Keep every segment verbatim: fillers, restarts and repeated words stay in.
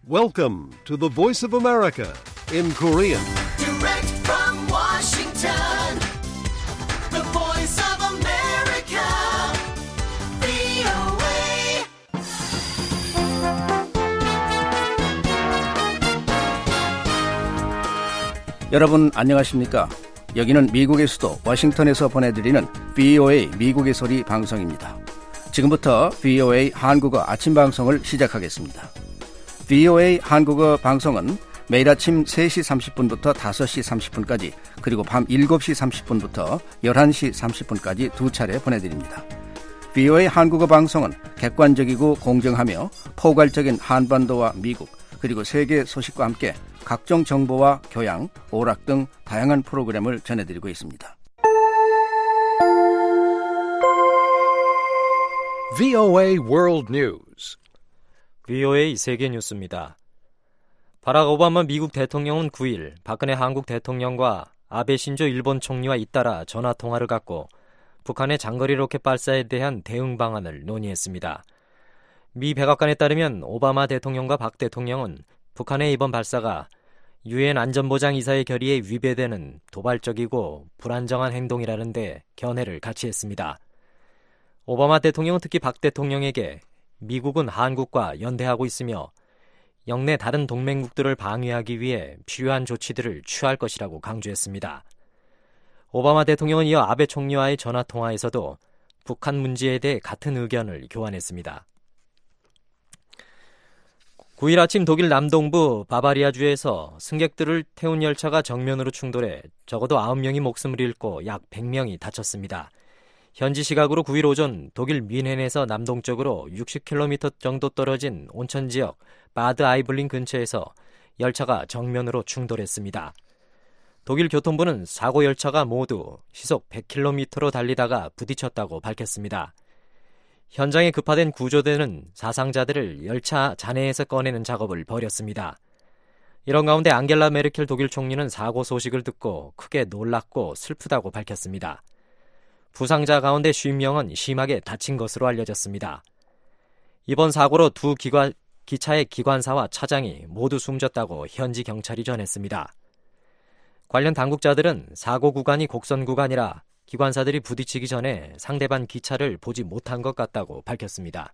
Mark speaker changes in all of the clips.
Speaker 1: Welcome to the Voice of America in Korean.
Speaker 2: Direct from Washington, the Voice of America, 브이오에이.
Speaker 3: 여러분 안녕하십니까? 여기는 미국의 수도 워싱턴에서 보내드리는 브이오에이 미국의 소리 방송입니다. 지금부터 브이오에이 한국어 아침 방송을 시작하겠습니다. 브이오에이 한국어 방송은 매일 아침 세 시 삼십 분부터 다섯 시 삼십 분까지 그리고 밤 일곱 시 삼십 분부터 열한 시 삼십 분까지 두 차례 보내드립니다. 브이오에이 한국어 방송은 객관적이고 공정하며 포괄적인 한반도와 미국 그리고 세계 소식과 함께 각종 정보와 교양, 오락 등 다양한 프로그램을 전해드리고 있습니다.
Speaker 1: 브이오에이 World News.
Speaker 4: 브이오에이 세계 뉴스입니다. 바락 오바마 미국 대통령은 구 일 박근혜 한국 대통령과 아베 신조 일본 총리와 잇따라 전화 통화를 갖고 북한의 장거리 로켓 발사에 대한 대응 방안을 논의했습니다. 미 백악관에 따르면 오바마 대통령과 박 대통령은 북한의 이번 발사가 유엔 안전보장이사의 결의에 위배되는 도발적이고 불안정한 행동이라는 데 견해를 같이 했습니다. 오바마 대통령은 특히 박 대통령에게 미국은 한국과 연대하고 있으며 영내 다른 동맹국들을 방위하기 위해 필요한 조치들을 취할 것이라고 강조했습니다. 오바마 대통령은 이어 아베 총리와의 전화통화에서도 북한 문제에 대해 같은 의견을 교환했습니다. 구 일 아침 독일 남동부 바바리아주에서 승객들을 태운 열차가 정면으로 충돌해 적어도 아홉 명이 목숨을 잃고 약 백 명이 다쳤습니다. 현지 시각으로 구 일 오전 독일 뮌헨에서 남동쪽으로 육십 킬로미터 정도 떨어진 온천지역 바드 아이블린 근처에서 열차가 정면으로 충돌했습니다. 독일 교통부는 사고 열차가 모두 시속 백 킬로미터로 달리다가 부딪혔다고 밝혔습니다. 현장에 급파된 구조대는 사상자들을 열차 잔해에서 꺼내는 작업을 벌였습니다. 이런 가운데 앙겔라 메르켈 독일 총리는 사고 소식을 듣고 크게 놀랐고 슬프다고 밝혔습니다. 부상자 가운데 쉰 명은 심하게 다친 것으로 알려졌습니다. 이번 사고로 두 기관, 기차의 기관사와 차장이 모두 숨졌다고 현지 경찰이 전했습니다. 관련 당국자들은 사고 구간이 곡선 구간이라 기관사들이 부딪히기 전에 상대방 기차를 보지 못한 것 같다고 밝혔습니다.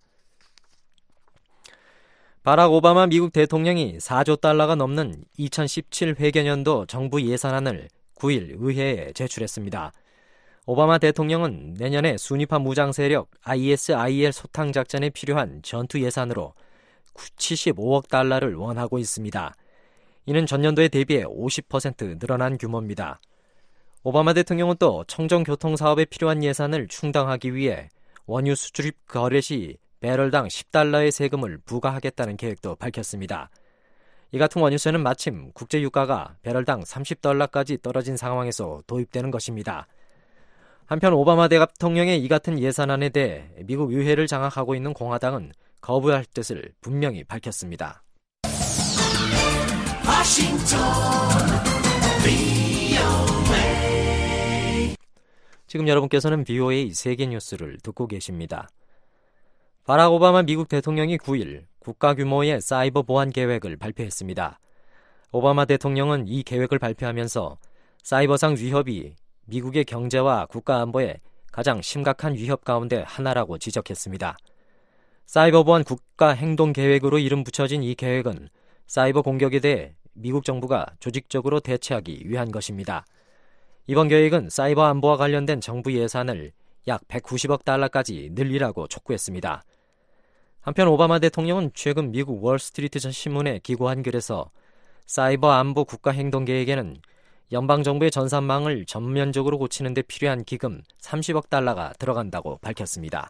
Speaker 4: 바락 오바마 미국 대통령이 사조 달러가 넘는 이천십칠 회계년도 정부 예산안을 구 일 의회에 제출했습니다. 오바마 대통령은 내년에 순위파 무장 세력 아이에스아이엘 소탕 작전에 필요한 전투 예산으로 칠십오억 달러를 원하고 있습니다. 이는 전년도에 대비해 오십 퍼센트 늘어난 규모입니다. 오바마 대통령은 또 청정교통 사업에 필요한 예산을 충당하기 위해 원유 수출입 거래 시 배럴당 십 달러의 세금을 부과하겠다는 계획도 밝혔습니다. 이 같은 원유세는 마침 국제유가가 배럴당 삼십 달러까지 떨어진 상황에서 도입되는 것입니다. 한편 오바마 대통령의 이 같은 예산안에 대해 미국 의회를 장악하고 있는 공화당은 거부할 뜻을 분명히 밝혔습니다.
Speaker 2: 워싱턴, 브이오에이.
Speaker 4: 지금 여러분께서는 브이오에이 세계 뉴스를 듣고 계십니다. 바락 오바마 미국 대통령이 구 일 국가 규모의 사이버 보안 계획을 발표했습니다. 오바마 대통령은 이 계획을 발표하면서 사이버상 위협이 미국의 경제와 국가 안보에 가장 심각한 위협 가운데 하나라고 지적했습니다. 사이버 보안 국가 행동 계획으로 이름 붙여진 이 계획은 사이버 공격에 대해 미국 정부가 조직적으로 대처하기 위한 것입니다. 이번 계획은 사이버 안보와 관련된 정부 예산을 약 백구십억 달러까지 늘리라고 촉구했습니다. 한편 오바마 대통령은 최근 미국 월스트리트 신문에 기고한 글에서 사이버 안보 국가 행동 계획에는 연방정부의 전산망을 전면적으로 고치는 데 필요한 기금 삼십억 달러가 들어간다고 밝혔습니다.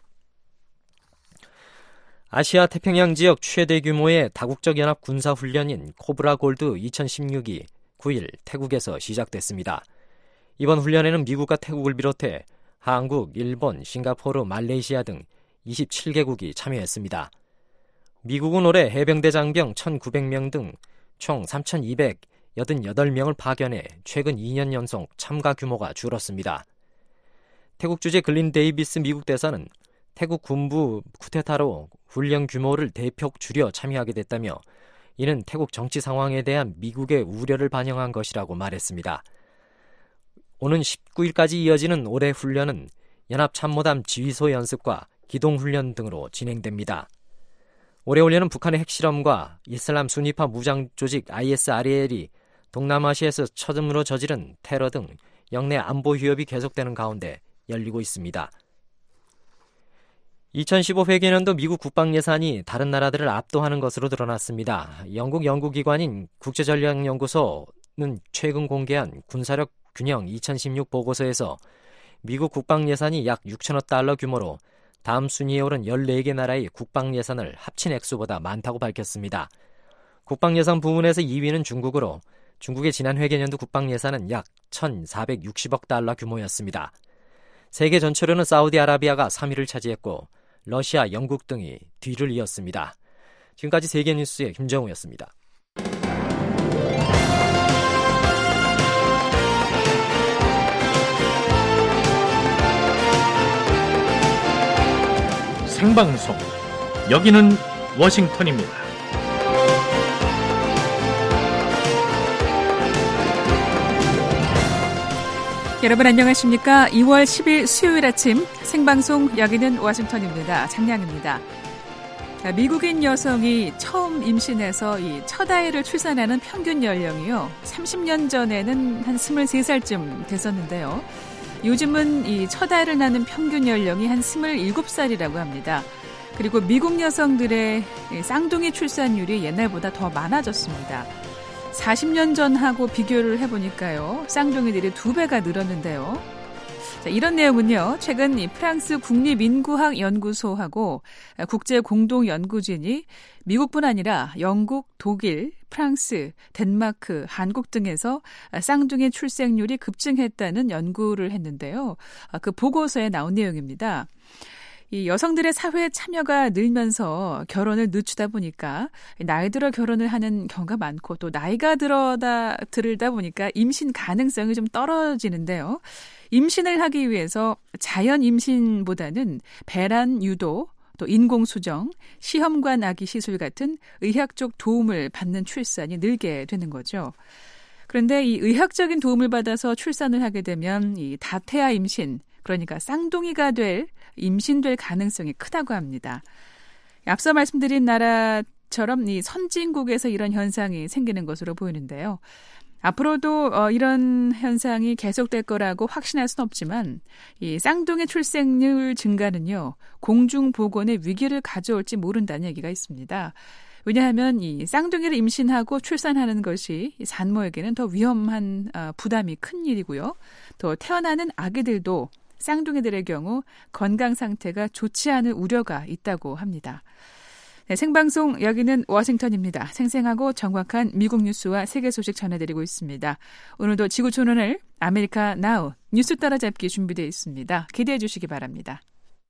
Speaker 4: 아시아 태평양 지역 최대 규모의 다국적 연합 군사훈련인 코브라 골드 이천십육이 구 일 태국에서 시작됐습니다. 이번 훈련에는 미국과 태국을 비롯해 한국, 일본, 싱가포르, 말레이시아 등 이십칠 개국이 참여했습니다. 미국은 올해 해병대 장병 천구백 명 등 총 삼천이백팔십팔 명을 파견해 최근 이 년 연속 참가 규모가 줄었습니다. 태국 주재 글린 데이비스 미국 대사는 태국 군부 쿠데타로 훈련 규모를 대폭 줄여 참여하게 됐다며 이는 태국 정치 상황에 대한 미국의 우려를 반영한 것이라고 말했습니다. 오는 십구 일까지 이어지는 올해 훈련은 연합참모담 지휘소 연습과 기동훈련 등으로 진행됩니다. 올해 훈련은 북한의 핵실험과 이슬람 순위파 무장조직 아이에스알이 동남아시아에서 처음으로 저지른 테러 등 영내 안보 위협이 계속되는 가운데 열리고 있습니다. 이천십오 회계년도 미국 국방 예산이 다른 나라들을 압도하는 것으로 드러났습니다. 영국 연구기관인 국제전략연구소는 최근 공개한 군사력 균형 이천십육 보고서에서 미국 국방 예산이 약 육천억 달러 규모로 다음 순위에 오른 열네 개 나라의 국방 예산을 합친 액수보다 많다고 밝혔습니다. 국방 예산 부문에서 이 위는 중국으로 중국의 지난 회계년도 국방 예산은 약 천사백육십억 달러 규모였습니다. 세계 전체로는 사우디아라비아가 삼 위를 차지했고 러시아, 영국 등이 뒤를 이었습니다. 지금까지 세계뉴스의 김정우였습니다.
Speaker 5: 생방송, 여기는 워싱턴입니다.
Speaker 6: 여러분 안녕하십니까? 이월 십일 수요일 아침 생방송 여기는 워싱턴입니다. 장량입니다. 미국인 여성이 처음 임신해서 이 첫 아이를 출산하는 평균 연령이요. 삼십 년 전에는 한 스물세 살쯤 됐었는데요. 요즘은 이 첫 아이를 낳는 평균 연령이 한 스물일곱 살이라고 합니다. 그리고 미국 여성들의 쌍둥이 출산율이 옛날보다 더 많아졌습니다. 사십 년 전하고 비교를 해보니까요. 쌍둥이들이 두 배가 늘었는데요. 자, 이런 내용은요. 최근 이 프랑스 국립인구학연구소하고 국제공동연구진이 미국뿐 아니라 영국, 독일, 프랑스, 덴마크, 한국 등에서 쌍둥이 출생률이 급증했다는 연구를 했는데요. 그 보고서에 나온 내용입니다. 이 여성들의 사회 참여가 늘면서 결혼을 늦추다 보니까 나이 들어 결혼을 하는 경우가 많고 또 나이가 들어다 들다 보니까 임신 가능성이 좀 떨어지는데요. 임신을 하기 위해서 자연 임신보다는 배란 유도, 또 인공수정, 시험관 아기 시술 같은 의학적 도움을 받는 출산이 늘게 되는 거죠. 그런데 이 의학적인 도움을 받아서 출산을 하게 되면 이 다태아 임신, 그러니까 쌍둥이가 될 임신될 가능성이 크다고 합니다. 앞서 말씀드린 나라처럼 이 선진국에서 이런 현상이 생기는 것으로 보이는데요. 앞으로도 어, 이런 현상이 계속될 거라고 확신할 수는 없지만 이 쌍둥이 출생률 증가는요. 공중보건의 위기를 가져올지 모른다는 얘기가 있습니다. 왜냐하면 이 쌍둥이를 임신하고 출산하는 것이 산모에게는 더 위험한 어, 부담이 큰 일이고요. 또 태어나는 아기들도 쌍둥이들의 경우 건강 상태가 좋지 않을 우려가 있다고 합니다. 네, 생방송 여기는 워싱턴입니다. 생생하고 정확한 미국 뉴스와 세계 소식 전해드리고 있습니다. 오늘도 지구촌원을 아메리카 나우 뉴스 따라잡기 준비되어 있습니다. 기대해 주시기 바랍니다.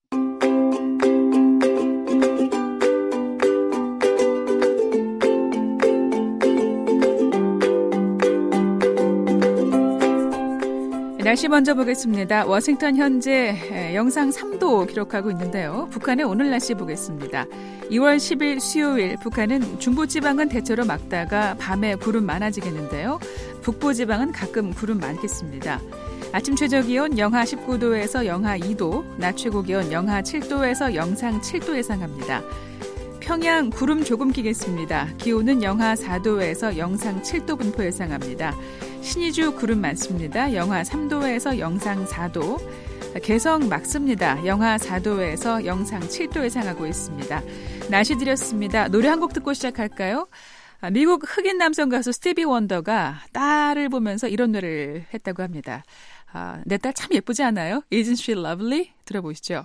Speaker 6: 날씨 먼저 보겠습니다. 워싱턴 현재 영상 삼 도 기록하고 있는데요. 북한의 오늘 날씨 보겠습니다. 이월 십일 수요일 북한은 중부지방은 대체로 맑다가 밤에 구름 많아지겠는데요. 북부지방은 가끔 구름 많겠습니다. 아침 최저기온 영하 십구 도에서 영하 이 도, 낮 최고기온 영하 칠 도에서 영상 칠 도 예상합니다. 평양 구름 조금 끼겠습니다. 기온은 영하 사 도에서 영상 칠 도 분포 예상합니다. 신의주 구름 많습니다. 영하 삼 도에서 영상 사 도. 개성 맑습니다. 영하 사 도에서 영상 칠 도 예상하고 있습니다. 날씨 드렸습니다. 노래 한 곡 듣고 시작할까요? 미국 흑인 남성 가수 스티비 원더가 딸을 보면서 이런 노래를 했다고 합니다. 아, 내 딸 참 예쁘지 않아요? Isn't she lovely? 들어보시죠.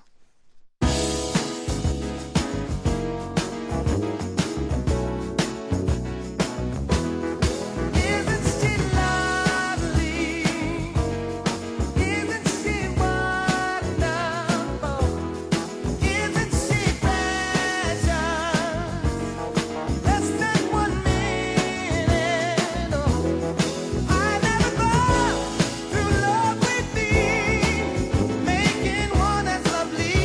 Speaker 2: Lovely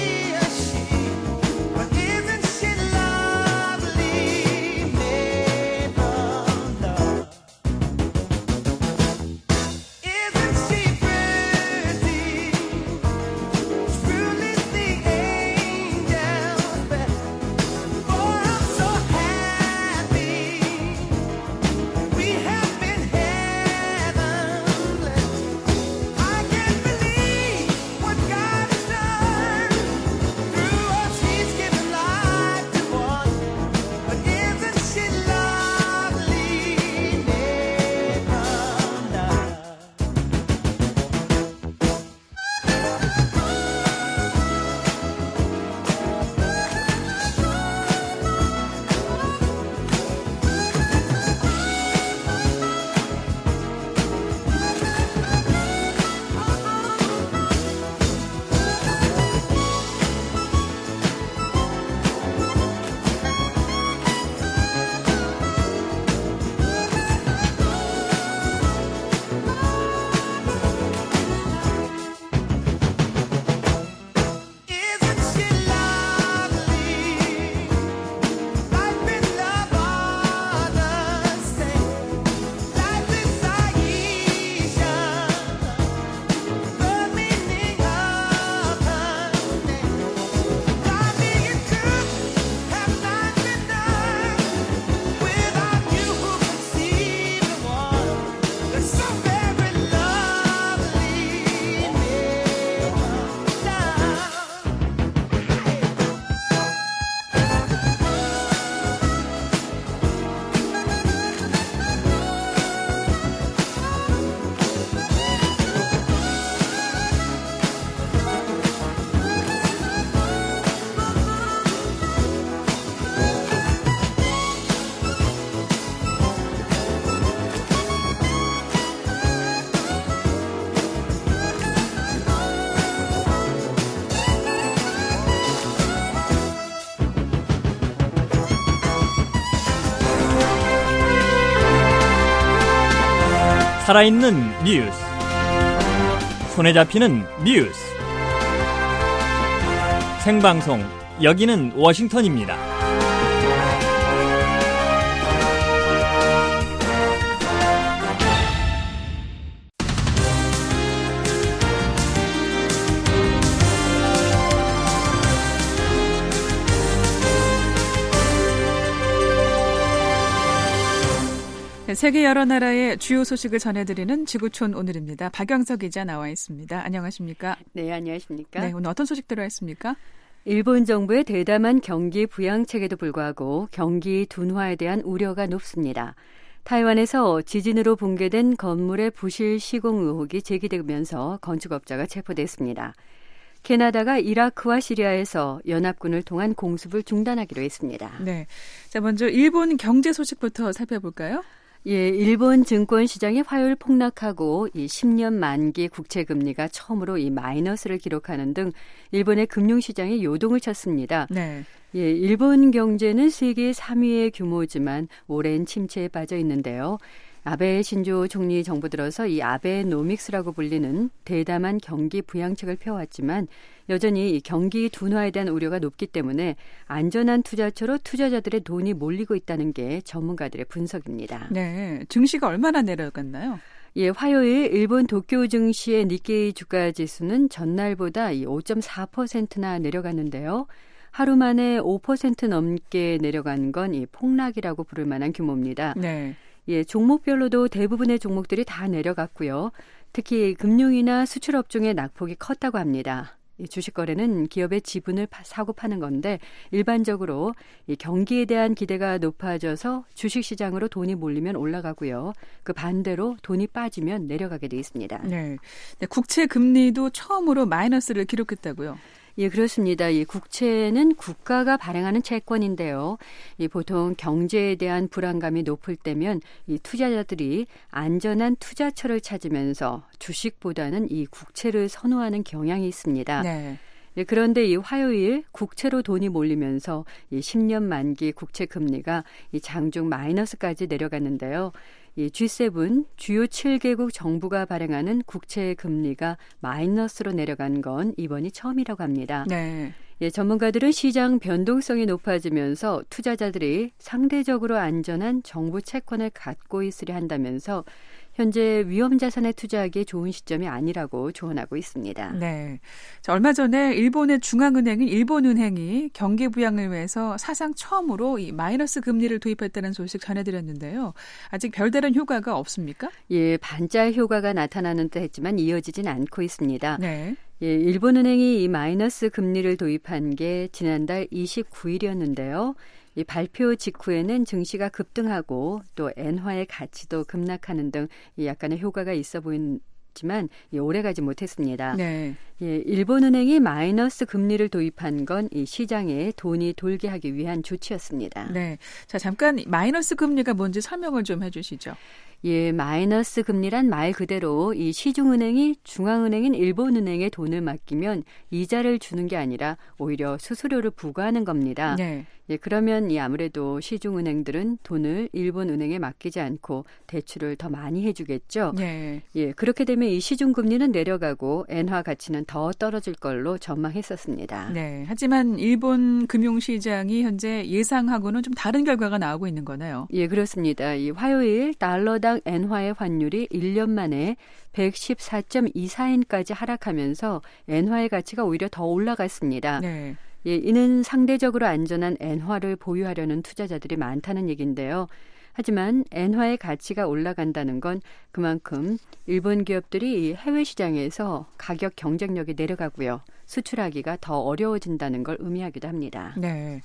Speaker 7: 살아있는 뉴스, 손에 잡히는 뉴스, 생방송, 여기는 워싱턴입니다.
Speaker 6: 세계 여러 나라의 주요 소식을 전해드리는 지구촌 오늘입니다. 박영석 기자 나와 있습니다. 안녕하십니까?
Speaker 8: 네, 안녕하십니까?
Speaker 6: 네, 오늘 어떤 소식 들어있습니까?
Speaker 8: 일본 정부의 대담한 경기 부양책에도 불구하고 경기 둔화에 대한 우려가 높습니다. 타이완에서 지진으로 붕괴된 건물의 부실 시공 의혹이 제기되면서 건축업자가 체포됐습니다. 캐나다가 이라크와 시리아에서 연합군을 통한 공습을 중단하기로 했습니다.
Speaker 6: 네, 자 먼저 일본 경제 소식부터 살펴볼까요?
Speaker 8: 예, 일본 증권 시장이 화요일 폭락하고 이 십 년 만기 국채 금리가 처음으로 이 마이너스를 기록하는 등 일본의 금융 시장이 요동을 쳤습니다.
Speaker 6: 네.
Speaker 8: 예, 일본 경제는 세계 삼 위의 규모지만 오랜 침체에 빠져 있는데요. 아베 신조 총리 정부 들어서 이 아베노믹스라고 불리는 대담한 경기 부양책을 펴왔지만 여전히 경기 둔화에 대한 우려가 높기 때문에 안전한 투자처로 투자자들의 돈이 몰리고 있다는 게 전문가들의 분석입니다.
Speaker 6: 네, 증시가 얼마나 내려갔나요?
Speaker 8: 예, 화요일 일본 도쿄 증시의 니케이 주가 지수는 전날보다 이 오 점 사 퍼센트나 내려갔는데요. 하루 만에 오 퍼센트 넘게 내려간 건 이 폭락이라고 부를 만한 규모입니다.
Speaker 6: 네.
Speaker 8: 예, 종목별로도 대부분의 종목들이 다 내려갔고요. 특히 금융이나 수출업종의 낙폭이 컸다고 합니다. 이 주식 거래는 기업의 지분을 파, 사고 파는 건데 일반적으로 이 경기에 대한 기대가 높아져서 주식시장으로 돈이 몰리면 올라가고요. 그 반대로 돈이 빠지면 내려가게 돼 있습니다.
Speaker 6: 네, 네 국채 금리도 처음으로 마이너스를 기록했다고요?
Speaker 8: 예, 그렇습니다. 이 국채는 국가가 발행하는 채권인데요. 이 보통 경제에 대한 불안감이 높을 때면 이 투자자들이 안전한 투자처를 찾으면서 주식보다는 이 국채를 선호하는 경향이 있습니다.
Speaker 6: 네.
Speaker 8: 예, 그런데 이 화요일 국채로 돈이 몰리면서 이 십 년 만기 국채 금리가 이 장중 마이너스까지 내려갔는데요. 이 지 세븐 주요 칠 개국 정부가 발행하는 국채 금리가 마이너스로 내려간 건 이번이 처음이라고 합니다.
Speaker 6: 네.
Speaker 8: 예, 전문가들은 시장 변동성이 높아지면서 투자자들이 상대적으로 안전한 정부 채권을 갖고 있으려 한다면서 현재 위험 자산에 투자하기에 좋은 시점이 아니라고 조언하고 있습니다.
Speaker 6: 네. 자, 얼마 전에 일본의 중앙은행인 일본은행이 경기 부양을 위해서 사상 처음으로 이 마이너스 금리를 도입했다는 소식 전해드렸는데요. 아직 별다른 효과가 없습니까?
Speaker 8: 예, 반짝 효과가 나타나는 듯 했지만 이어지진 않고 있습니다.
Speaker 6: 네.
Speaker 8: 예, 일본은행이 이 마이너스 금리를 도입한 게 지난달 이십구 일이었는데요. 이 발표 직후에는 증시가 급등하고 또 엔화의 가치도 급락하는 등 약간의 효과가 있어 보이지만 오래가지 못했습니다.
Speaker 6: 네.
Speaker 8: 예, 일본은행이 마이너스 금리를 도입한 건 이 시장에 돈이 돌게 하기 위한 조치였습니다.
Speaker 6: 네. 자, 잠깐 마이너스 금리가 뭔지 설명을 좀 해주시죠.
Speaker 8: 예, 마이너스 금리란 말 그대로 이 시중은행이 중앙은행인 일본은행에 돈을 맡기면 이자를 주는 게 아니라 오히려 수수료를 부과하는 겁니다.
Speaker 6: 네.
Speaker 8: 예, 그러면 이 아무래도 시중은행들은 돈을 일본은행에 맡기지 않고 대출을 더 많이 해주겠죠.
Speaker 6: 네.
Speaker 8: 예, 그렇게 되면 이 시중금리는 내려가고 엔화 가치는 더 떨어질 걸로 전망했었습니다.
Speaker 6: 네. 하지만 일본 금융시장이 현재 예상하고는 좀 다른 결과가 나오고 있는 거네요.
Speaker 8: 예, 그렇습니다. 이 화요일 달러당 엔화의 환율이 일 년 만에 백십사 점 이사 엔까지 하락하면서 엔화의 가치가 오히려 더 올라갔습니다.
Speaker 6: 네.
Speaker 8: 예, 이는 상대적으로 안전한 엔화를 보유하려는 투자자들이 많다는 얘기인데요. 하지만 엔화의 가치가 올라간다는 건 그만큼 일본 기업들이 해외 시장에서 가격 경쟁력이 내려가고요. 수출하기가 더 어려워진다는 걸 의미하기도 합니다.
Speaker 6: 네.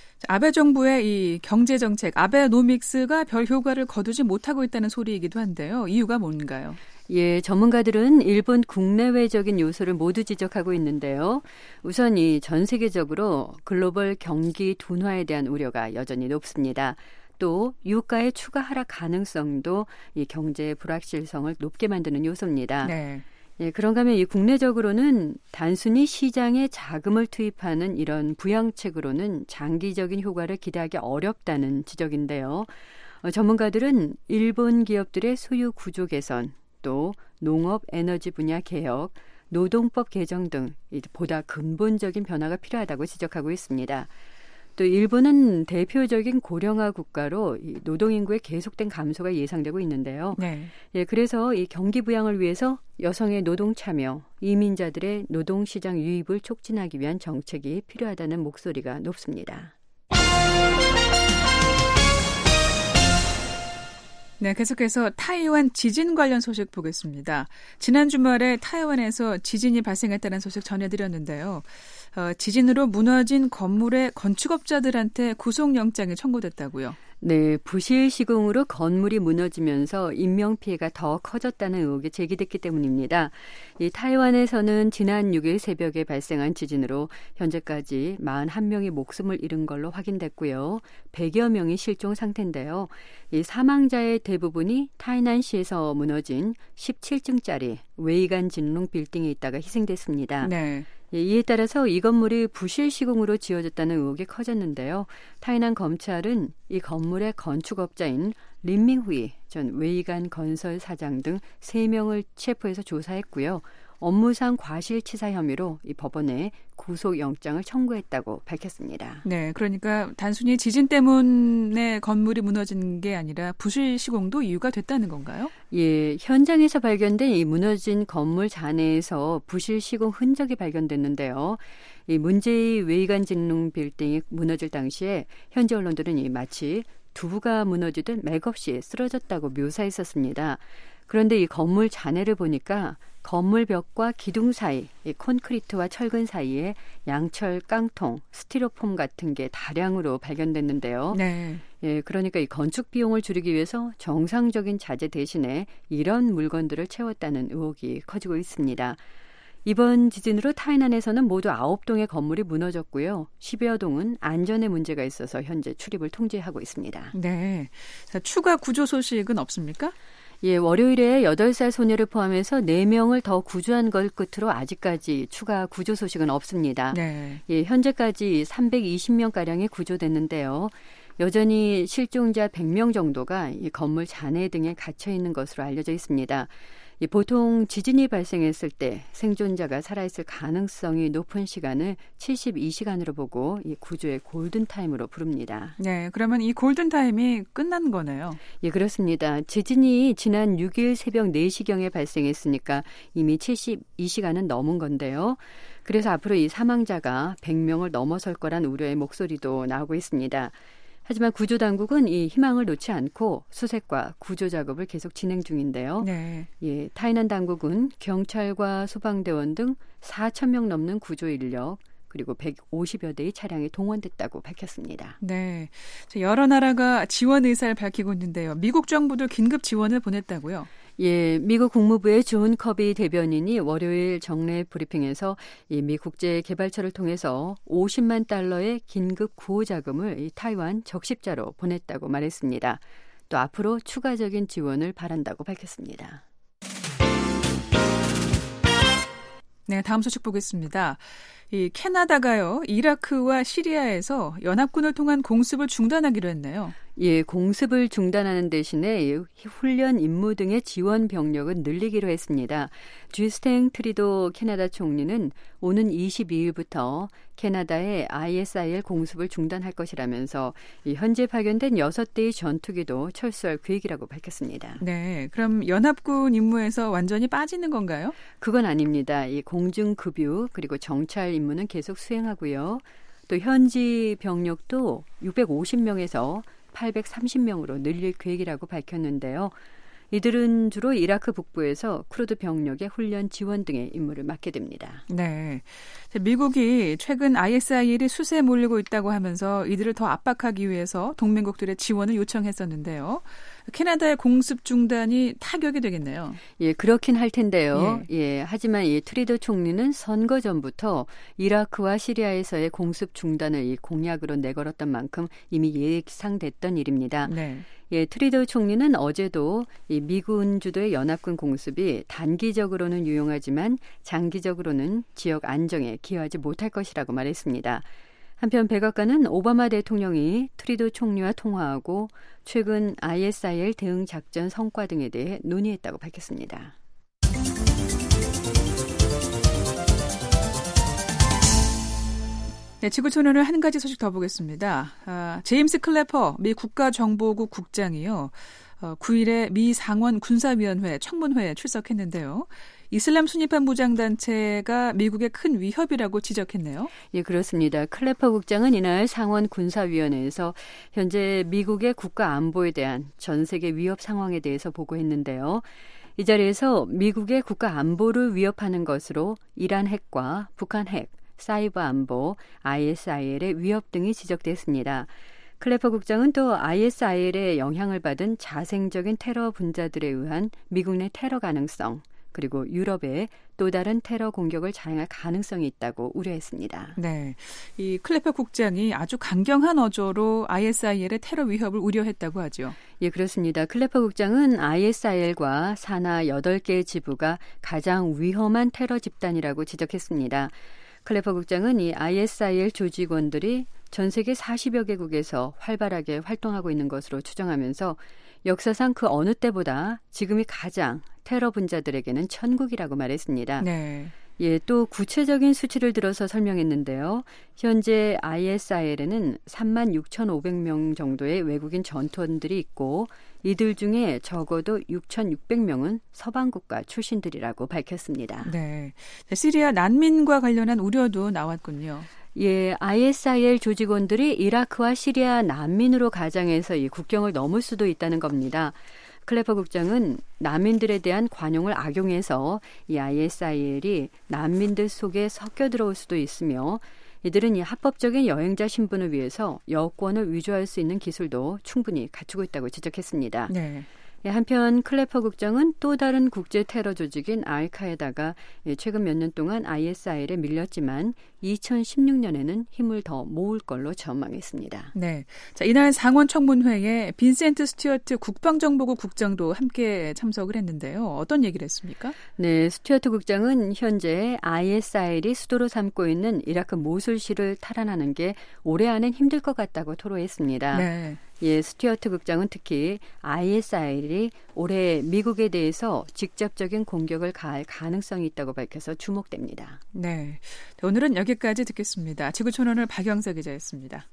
Speaker 6: 아베 정부의 이 경제 정책, 아베노믹스가 별 효과를 거두지 못하고 있다는 소리이기도 한데요. 이유가 뭔가요?
Speaker 8: 예, 전문가들은 일본 국내외적인 요소를 모두 지적하고 있는데요. 우선 이 전 세계적으로 글로벌 경기 둔화에 대한 우려가 여전히 높습니다. 또 유가의 추가 하락 가능성도 이 경제의 불확실성을 높게 만드는 요소입니다.
Speaker 6: 네.
Speaker 8: 예, 그런가 하면 이 국내적으로는 단순히 시장에 자금을 투입하는 이런 부양책으로는 장기적인 효과를 기대하기 어렵다는 지적인데요. 어, 전문가들은 일본 기업들의 소유 구조 개선, 또 농업 에너지 분야 개혁, 노동법 개정 등 보다 근본적인 변화가 필요하다고 지적하고 있습니다. 또 일본은 대표적인 고령화 국가로 이 노동인구의 계속된 감소가 예상되고 있는데요.
Speaker 6: 네.
Speaker 8: 예, 그래서 이 경기 부양을 위해서 여성의 노동 참여, 이민자들의 노동시장 유입을 촉진하기 위한 정책이 필요하다는 목소리가 높습니다.
Speaker 6: 네, 계속해서 타이완 지진 관련 소식 보겠습니다. 지난 주말에 타이완에서 지진이 발생했다는 소식 전해드렸는데요. 어, 지진으로 무너진 건물의 건축업자들한테 구속영장이 청구됐다고요.
Speaker 8: 네, 부실 시공으로 건물이 무너지면서 인명피해가 더 커졌다는 의혹이 제기됐기 때문입니다. 이 타이완에서는 지난 육 일 새벽에 발생한 지진으로 현재까지 사십일 명이 목숨을 잃은 걸로 확인됐고요. 백여 명이 실종 상태인데요. 이 사망자의 대부분이 타이난시에서 무너진 십칠 층짜리 웨이간 진롱 빌딩에 있다가 희생됐습니다.
Speaker 6: 네.
Speaker 8: 예, 이에 따라서 이 건물이 부실 시공으로 지어졌다는 의혹이 커졌는데요. 타이난 검찰은 이 건물의 건축업자인 린밍후이 전 웨이간 건설 사장 등 세 명을 체포해서 조사했고요. 업무상 과실치사 혐의로 이 법원에 구속영장을 청구했다고 밝혔습니다.
Speaker 6: 네, 그러니까 단순히 지진 때문에 건물이 무너진 게 아니라 부실 시공도 이유가 됐다는 건가요?
Speaker 8: 예, 현장에서 발견된 이 무너진 건물 잔해에서 부실 시공 흔적이 발견됐는데요. 이 문제의 웨이간 진롱 빌딩이 무너질 당시에 현지 언론들은 이 마치 두부가 무너지듯 맥없이 쓰러졌다고 묘사했었습니다. 그런데 이 건물 잔해를 보니까 건물 벽과 기둥 사이, 이 콘크리트와 철근 사이에 양철, 깡통, 스티로폼 같은 게 다량으로 발견됐는데요.
Speaker 6: 네.
Speaker 8: 예, 그러니까 이 건축 비용을 줄이기 위해서 정상적인 자재 대신에 이런 물건들을 채웠다는 의혹이 커지고 있습니다. 이번 지진으로 타이난에서는 모두 아홉 동의 건물이 무너졌고요. 십여 동은 안전에 문제가 있어서 현재 출입을 통제하고 있습니다.
Speaker 6: 네. 자, 추가 구조 소식은 없습니까?
Speaker 8: 예, 월요일에 여덟 살 소녀를 포함해서 네 명을 더 구조한 걸 끝으로 아직까지 추가 구조 소식은 없습니다.
Speaker 6: 네.
Speaker 8: 예, 현재까지 삼백이십 명가량이 구조됐는데요. 여전히 실종자 백 명 정도가 이 건물 잔해 등에 갇혀 있는 것으로 알려져 있습니다. 이 보통 지진이 발생했을 때 생존자가 살아있을 가능성이 높은 시간을 칠십이 시간으로 보고 이 구조의 골든타임으로 부릅니다.
Speaker 6: 네, 그러면 이 골든타임이 끝난 거네요.
Speaker 8: 예, 그렇습니다. 지진이 지난 육 일 새벽 네 시경에 발생했으니까 이미 칠십이 시간은 넘은 건데요. 그래서 앞으로 이 사망자가 백 명을 넘어설 거란 우려의 목소리도 나오고 있습니다. 하지만 구조당국은 이 희망을 놓지 않고 수색과 구조 작업을 계속 진행 중인데요.
Speaker 6: 네.
Speaker 8: 예, 타이난 당국은 경찰과 소방대원 등 사천 명 넘는 구조 인력 그리고 백오십여 대의 차량이 동원됐다고 밝혔습니다.
Speaker 6: 네. 여러 나라가 지원 의사를 밝히고 있는데요. 미국 정부도 긴급 지원을 보냈다고요?
Speaker 8: 예, 미국 국무부의 존 커비 대변인이 월요일 정례 브리핑에서 이 미 국제개발처를 통해서 오십만 달러의 긴급 구호 자금을 이 타이완 적십자로 보냈다고 말했습니다. 또 앞으로 추가적인 지원을 바란다고 밝혔습니다.
Speaker 6: 네, 다음 소식 보겠습니다. 이 캐나다가요, 이라크와 시리아에서 연합군을 통한 공습을 중단하기로 했네요.
Speaker 8: 예, 공습을 중단하는 대신에 훈련 임무 등의 지원 병력은 늘리기로 했습니다. 주스탱 트리도 캐나다 총리는 오는 이십이 일부터 캐나다의 아이에스아이엘 공습을 중단할 것이라면서 이 현재 발견된 여섯 대의 전투기도 철수할 계획이라고 밝혔습니다.
Speaker 6: 네, 그럼 연합군 임무에서 완전히 빠지는 건가요?
Speaker 8: 그건 아닙니다. 이 공중급유 그리고 정찰 임무는 계속 수행하고요. 또 현지 병력도 육백오십 명에서 팔백삼십 명으로 늘릴 계획이라고 밝혔는데요. 이들은 주로 이라크 북부에서 쿠르드 병력의 훈련 지원 등의 임무를 맡게 됩니다.
Speaker 6: 네, 미국이 최근 아이에스아이엘이 수세에 몰리고 있다고 하면서 이들을 더 압박하기 위해서 동맹국들의 지원을 요청했었는데요. 캐나다의 공습 중단이 타격이 되겠네요.
Speaker 8: 예, 그렇긴 할 텐데요.
Speaker 6: 예.
Speaker 8: 예, 하지만 이 트리도 총리는 선거 전부터 이라크와 시리아에서의 공습 중단을 이 공약으로 내걸었던 만큼 이미 예상됐던 일입니다.
Speaker 6: 네.
Speaker 8: 예, 트리도 총리는 어제도 이 미군 주도의 연합군 공습이 단기적으로는 유용하지만 장기적으로는 지역 안정에 기여하지 못할 것이라고 말했습니다. 한편 백악관은 오바마 대통령이 트리도 총리와 통화하고 최근 아이에스아이엘 대응 작전 성과 등에 대해 논의했다고 밝혔습니다.
Speaker 6: 네, 지구촌오늘 한 가지 소식 더 보겠습니다. 아, 제임스 클래퍼 미 국가정보국 국장이요. 어, 구 일에 미 상원 군사위원회 청문회에 출석했는데요. 이슬람 순위파 무장단체가 미국의 큰 위협이라고 지적했네요.
Speaker 8: 예, 그렇습니다. 클래퍼 국장은 이날 상원 군사위원회에서 현재 미국의 국가 안보에 대한 전 세계 위협 상황에 대해서 보고했는데요. 이 자리에서 미국의 국가 안보를 위협하는 것으로 이란 핵과 북한 핵, 사이버 안보, 아이에스아이엘의 위협 등이 지적됐습니다. 클래퍼 국장은 또 아이에스아이엘의 영향을 받은 자생적인 테러 분자들에 의한 미국 내 테러 가능성, 그리고 유럽의 또 다른 테러 공격을 자행할 가능성이 있다고 우려했습니다.
Speaker 6: 네, 이 클래퍼 국장이 아주 강경한 어조로 아이에스아이엘의 테러 위협을 우려했다고 하죠.
Speaker 8: 예, 그렇습니다. 클래퍼 국장은 아이에스아이엘과 산하 여덟 개의 지부가 가장 위험한 테러 집단이라고 지적했습니다. 클래퍼 국장은 이 아이에스아이엘 조직원들이 전 세계 사십여 개국에서 활발하게 활동하고 있는 것으로 추정하면서 역사상 그 어느 때보다 지금이 가장 테러 분자들에게는 천국이라고 말했습니다.
Speaker 6: 네.
Speaker 8: 예, 또 구체적인 수치를 들어서 설명했는데요. 현재 아이에스아이엘에는 삼만 육천오백 명 정도의 외국인 전투원들이 있고 이들 중에 적어도 육천육백 명은 서방 국가 출신들이라고 밝혔습니다.
Speaker 6: 네, 시리아 난민과 관련한 우려도 나왔군요.
Speaker 8: 예, 아이에스아이엘 조직원들이 이라크와 시리아 난민으로 가장해서 이 국경을 넘을 수도 있다는 겁니다. 클래퍼 국장은 난민들에 대한 관용을 악용해서 이 아이에스아이엘이 난민들 속에 섞여 들어올 수도 있으며 이들은 이 합법적인 여행자 신분을 위해서 여권을 위조할 수 있는 기술도 충분히 갖추고 있다고 지적했습니다.
Speaker 6: 네.
Speaker 8: 한편 클래퍼 국장은 또 다른 국제 테러 조직인 알카에다가 최근 몇 년 동안 아이에스아이엘에 밀렸지만 이천십육 년에는 힘을 더 모을 걸로 전망했습니다.
Speaker 6: 네, 자, 이날 상원 청문회에 빈센트 스튜어트 국방정보국 국장도 함께 참석을 했는데요. 어떤 얘기를 했습니까?
Speaker 8: 네, 스튜어트 국장은 현재 아이에스아이엘이 수도로 삼고 있는 이라크 모술시를 탈환하는 게 올해 안엔 힘들 것 같다고 토로했습니다.
Speaker 6: 네.
Speaker 8: 예, 스튜어트 국장은 특히 아이에스아이엘이 올해 미국에 대해서 직접적인 공격을 가할 가능성이 있다고 밝혀서 주목됩니다.
Speaker 6: 네, 오늘은 여기까지 듣겠습니다. 지구촌오늘 박영석 기자였습니다.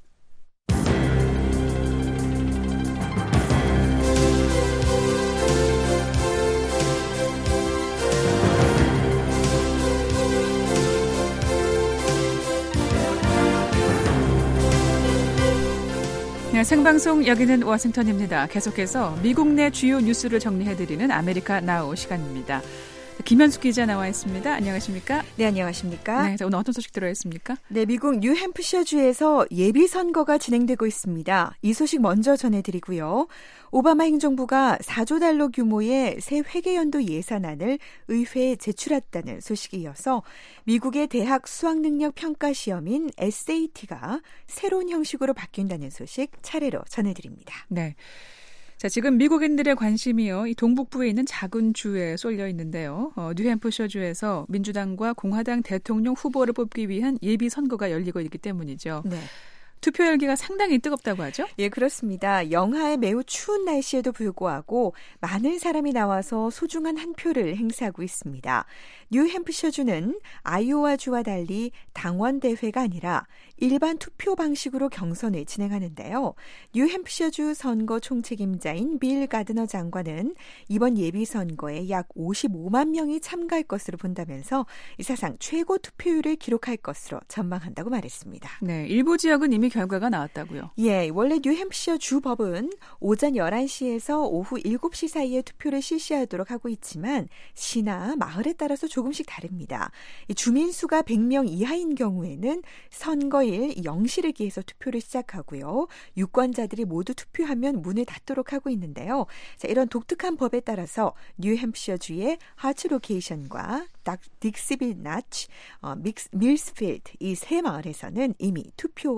Speaker 6: 네, 생방송 여기는 워싱턴입니다. 계속해서 미국 내 주요 뉴스를 정리해드리는 아메리카 나우 시간입니다. 김현숙 기자 나와 있습니다. 안녕하십니까?
Speaker 9: 네, 안녕하십니까?
Speaker 6: 네, 자, 오늘 어떤 소식 들어있습니까?
Speaker 9: 네, 미국 뉴햄프셔주에서 예비선거가 진행되고 있습니다. 이 소식 먼저 전해드리고요. 오바마 행정부가 사조 달러 규모의 새 회계연도 예산안을 의회에 제출했다는 소식에 이어서 미국의 대학 수학능력 평가 시험인 에스에이티가 새로운 형식으로 바뀐다는 소식 차례로 전해드립니다.
Speaker 6: 네. 자, 지금 미국인들의 관심이요, 이 동북부에 있는 작은 주에 쏠려 있는데요. 어, 뉴햄프셔주에서 민주당과 공화당 대통령 후보를 뽑기 위한 예비 선거가 열리고 있기 때문이죠.
Speaker 9: 네.
Speaker 6: 투표 열기가 상당히 뜨겁다고 하죠?
Speaker 9: 예, 그렇습니다. 영하의 매우 추운 날씨에도 불구하고 많은 사람이 나와서 소중한 한 표를 행사하고 있습니다. 뉴햄프셔주는 아이오와주와 달리 당원 대회가 아니라 일반 투표 방식으로 경선을 진행하는데요. 뉴햄프셔주 선거 총책임자인 빌 가드너 장관은 이번 예비선거에 약 오십오만 명이 참가할 것으로 본다면서 사상 최고 투표율을 기록할 것으로 전망한다고 말했습니다.
Speaker 6: 네, 일부 지역은 이미 결과가 나왔다고요?
Speaker 9: 예, 원래 뉴햄프셔 주법은 오전 열한 시에서 오후 일곱 시 사이에 투표를 실시하도록 하고 있지만 시나 마을에 따라서 조금씩 다릅니다. 주민 수가 백 명 이하인 경우에는 선거일 영 시를 기해서 투표를 시작하고요. 유권자들이 모두 투표하면 문을 닫도록 하고 있는데요. 자, 이런 독특한 법에 따라서 뉴햄프셔주의 하츠 로케이션과 딕스빌 나치, 어, 밀스필드 이 세 마을에서는 이미 투표와 개표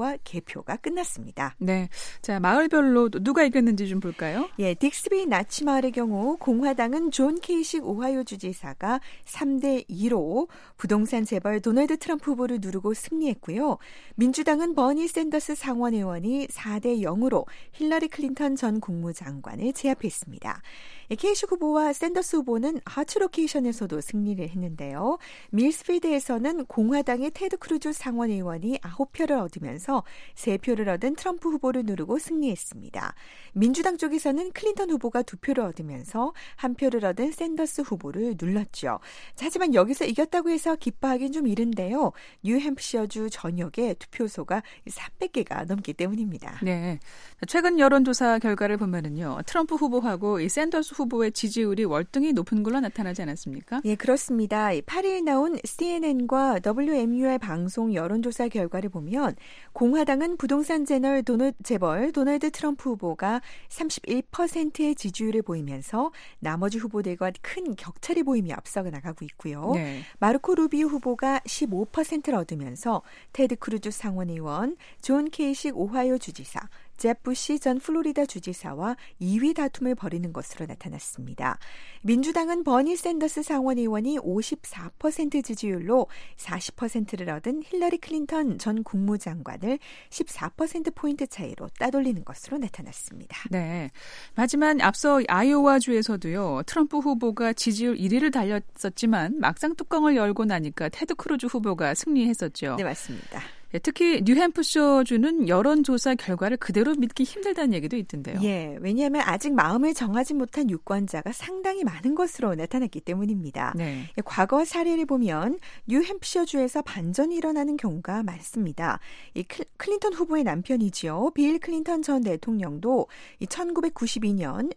Speaker 9: 개표가 끝났습니다.
Speaker 6: 네, 자 마을별로 누가 이겼는지 좀 볼까요?
Speaker 9: 예, 딕스비 나치 마을의 경우 공화당은 존 케이식 오하이오 주지사가 삼 대 이로 부동산 재벌 도널드 트럼프 후보를 누르고 승리했고요. 민주당은 버니 샌더스 상원 의원이 사 대 영으로 힐러리 클린턴 전 국무장관을 제압했습니다. 케이식 후보와 샌더스 후보는 하츠 로케이션에서도 승리를 했는데요. 밀스필드에서는 공화당의 테드 크루즈 상원 의원이 아홉 표를 얻으면서 세 표를 얻은 트럼프 후보를 누르고 승리했습니다. 민주당 쪽에서는 클린턴 후보가 두 표를 얻으면서 한 표를 얻은 샌더스 후보를 눌렀죠. 하지만 여기서 이겼다고 해서 기뻐하긴 좀 이른데요. 뉴햄프셔주 전역에 투표소가 삼백 개가 넘기 때문입니다.
Speaker 6: 네, 최근 여론조사 결과를 보면은요, 트럼프 후보하고 이 샌더스 후보의 지지율이 월등히 높은 걸로 나타나지 않았습니까?
Speaker 9: 예, 그렇습니다. 팔 일 나온 씨엔엔과 더블유엠유알 방송 여론조사 결과를 보면 공화당은 부동산 재벌 도널드, 재벌 도널드 트럼프 후보가 삼십일 퍼센트의 지지율을 보이면서 나머지 후보들과 큰 격차를 보이며 앞서가 나가고 있고요. 네. 마르코 루비오 후보가 십오 퍼센트를 얻으면서 테드 크루즈 상원 의원, 존 케이식 오하이오 주지사, 잽 부시 전 플로리다 주지사와 이 위 다툼을 벌이는 것으로 나타났습니다. 민주당은 버니 샌더스 상원 의원이 오십사 퍼센트 지지율로 사십 퍼센트를 얻은 힐러리 클린턴 전 국무장관을 십사 퍼센트 포인트 차이로 따돌리는 것으로 나타났습니다.
Speaker 6: 네, 하지만 앞서 아이오와주에서도요, 트럼프 후보가 지지율 일 위를 달렸었지만 막상 뚜껑을 열고 나니까 테드 크루즈 후보가 승리했었죠.
Speaker 9: 네, 맞습니다.
Speaker 6: 특히 뉴햄프셔주는 여론조사 결과를 그대로 믿기 힘들다는 얘기도 있던데요.
Speaker 9: 예, 왜냐하면 아직 마음을 정하지 못한 유권자가 상당히 많은 것으로 나타났기 때문입니다. 네. 과거 사례를 보면 뉴햄프셔주에서 반전이 일어나는 경우가 많습니다. 이 클린턴 후보의 남편이지요. 빌 클린턴 전 대통령도 이 천구백구십이 년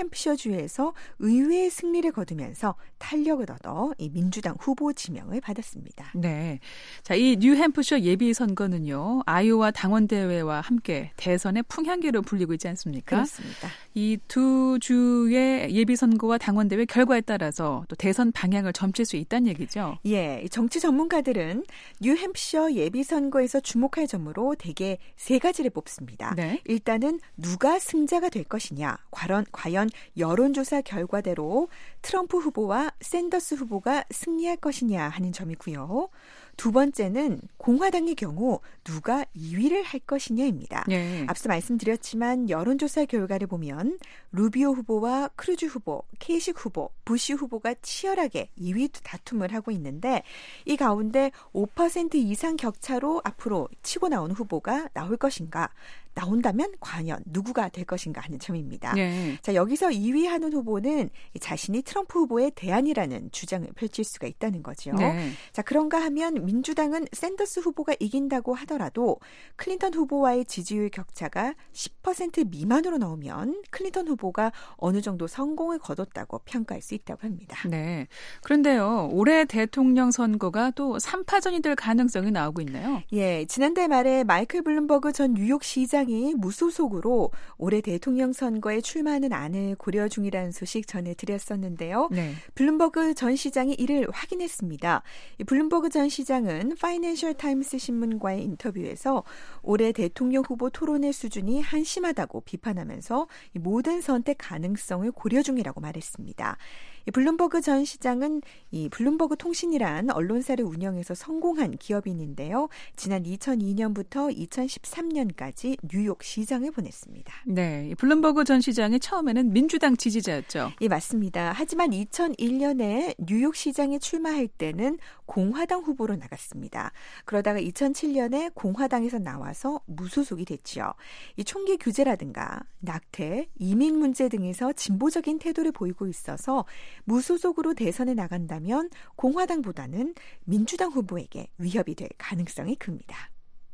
Speaker 9: 뉴햄프셔주에서 의외의 승리를 거두면서 탄력을 얻어 이 민주당 후보 지명을 받았습니다.
Speaker 6: 네, 자, 이 뉴햄프셔 예비선 선거는요, 아이오와 당원대회와 함께 대선의 풍향계로 불리고 있지 않습니까?
Speaker 9: 그렇습니다.
Speaker 6: 이 두 주의 예비선거와 당원대회 결과에 따라서 또 대선 방향을 점칠 수 있다는 얘기죠.
Speaker 9: 예, 정치 전문가들은 뉴햄프셔 예비선거에서 주목할 점으로 대개 세 가지를 뽑습니다. 네. 일단은 누가 승자가 될 것이냐, 과연, 과연 여론조사 결과대로 트럼프 후보와 샌더스 후보가 승리할 것이냐 하는 점이고요. 두 번째는 공화당의 경우 누가 이 위를 할 것이냐입니다. 네. 앞서 말씀드렸지만 여론조사 결과를 보면 루비오 후보와 크루즈 후보, 케이식 후보, 부시 후보가 치열하게 이 위 다툼을 하고 있는데 이 가운데 오 퍼센트 이상 격차로 앞으로 치고 나온 후보가 나올 것인가? 나온다면 과연 누구가 될 것인가 하는 점입니다. 네. 자, 여기서 이 위 하는 후보는 자신이 트럼프 후보의 대안이라는 주장을 펼칠 수가 있다는 거죠. 네. 자, 그런가 하면 민주당은 샌더스 후보가 이긴다고 하더라도 클린턴 후보와의 지지율 격차가 십 퍼센트 미만으로 나오면 클린턴 후보가 어느 정도 성공을 거뒀다고 평가할 수 있다고 합니다.
Speaker 6: 네. 그런데요, 올해 대통령 선거가 또 삼 파전이 될 가능성이 나오고 있나요?
Speaker 9: 예, 지난달 말에 마이클 블룸버그 전 뉴욕 시장 이 무소속으로 올해 대통령 선거에 출마하는 안을 고려 중이라는 소식 전해드렸었는데요. 네. 블룸버그 전 시장이 이를 확인했습니다. 블룸버그 전 시장은 파이낸셜 타임스 신문과의 인터뷰에서 올해 대통령 후보 토론의 수준이 한심하다고 비판하면서 모든 선택 가능성을 고려 중이라고 말했습니다. 블룸버그 전 시장은 이 블룸버그 통신이란 언론사를 운영해서 성공한 기업인인데요. 지난 이천이 년부터 이천십삼 년까지 뉴욕 시장을 보냈습니다.
Speaker 6: 네, 블룸버그 전 시장이 처음에는 민주당 지지자였죠.
Speaker 9: 예, 맞습니다. 하지만 이천일 년에 뉴욕 시장에 출마할 때는 공화당 후보로 나갔습니다. 그러다가 이천칠 년에 공화당에서 나와서 무소속이 됐죠. 이 총기 규제라든가 낙태, 이민 문제 등에서 진보적인 태도를 보이고 있어서 무소속으로 대선에 나간다면 공화당보다는 민주당 후보에게 위협이 될 가능성이 큽니다.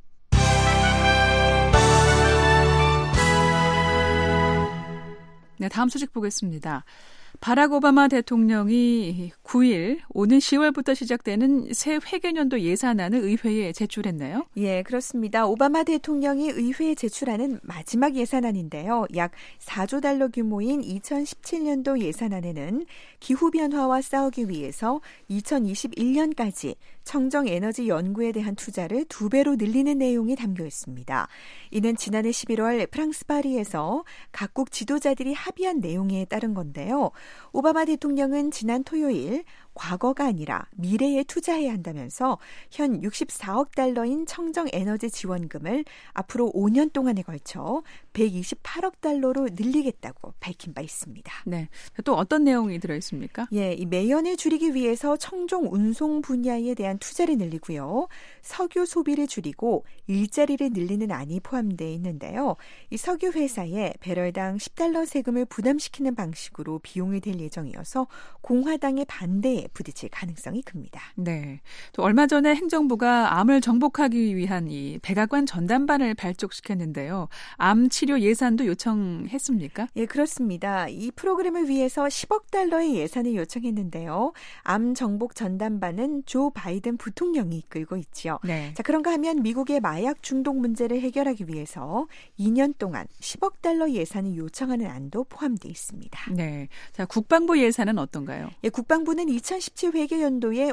Speaker 6: 네, 다음 소식 보겠습니다. 바락 오바마 대통령이 구 일 오는 시월부터 시작되는 새 회계년도 예산안을 의회에 제출했나요?
Speaker 9: 예, 그렇습니다. 오바마 대통령이 의회에 제출하는 마지막 예산안인데요. 약 사조 달러 규모인 이천십칠 년도 예산안에는 기후변화와 싸우기 위해서 이천이십일 년까지 청정 에너지 연구에 대한 투자를 두 배로 늘리는 내용이 담겨 있습니다. 이는 지난해 십일월 프랑스 파리에서 각국 지도자들이 합의한 내용에 따른 건데요. 오바마 대통령은 지난 토요일 과거가 아니라 미래에 투자해야 한다면서 현 육십사억 달러인 청정 에너지 지원금을 앞으로 오 년 동안에 걸쳐 백이십팔억 달러로 늘리겠다고 밝힌 바 있습니다.
Speaker 6: 네, 또 어떤 내용이 들어있습니까?
Speaker 9: 예, 이 매연을 줄이기 위해서 청정 운송 분야에 대한 투자를 늘리고요. 석유 소비를 줄이고 일자리를 늘리는 안이 포함되어 있는데요. 이 석유 회사에 배럴당 십 달러 세금을 부담시키는 방식으로 비용이 될 예정이어서 공화당의 반대에 부딪힐 가능성이 큽니다.
Speaker 6: 네, 또 얼마 전에 행정부가 암을 정복하기 위한 이 백악관 전담반을 발족시켰는데요. 암 치료 예산도 요청했습니까?
Speaker 9: 예, 그렇습니다. 이 프로그램을 위해서 십억 달러의 예산을 요청했는데요. 암 정복 전담반은 조 바이든 부통령이 이끌고 있죠.
Speaker 6: 네.
Speaker 9: 자, 그런가 하면 미국의 마약 중독 문제를 해결하기 위해서 이 년 동안 십억 달러 예산을 요청하는 안도 포함되어 있습니다.
Speaker 6: 네. 자, 국방부 예산은 어떤가요?
Speaker 9: 예, 국방부는 이천십칠 회계연도에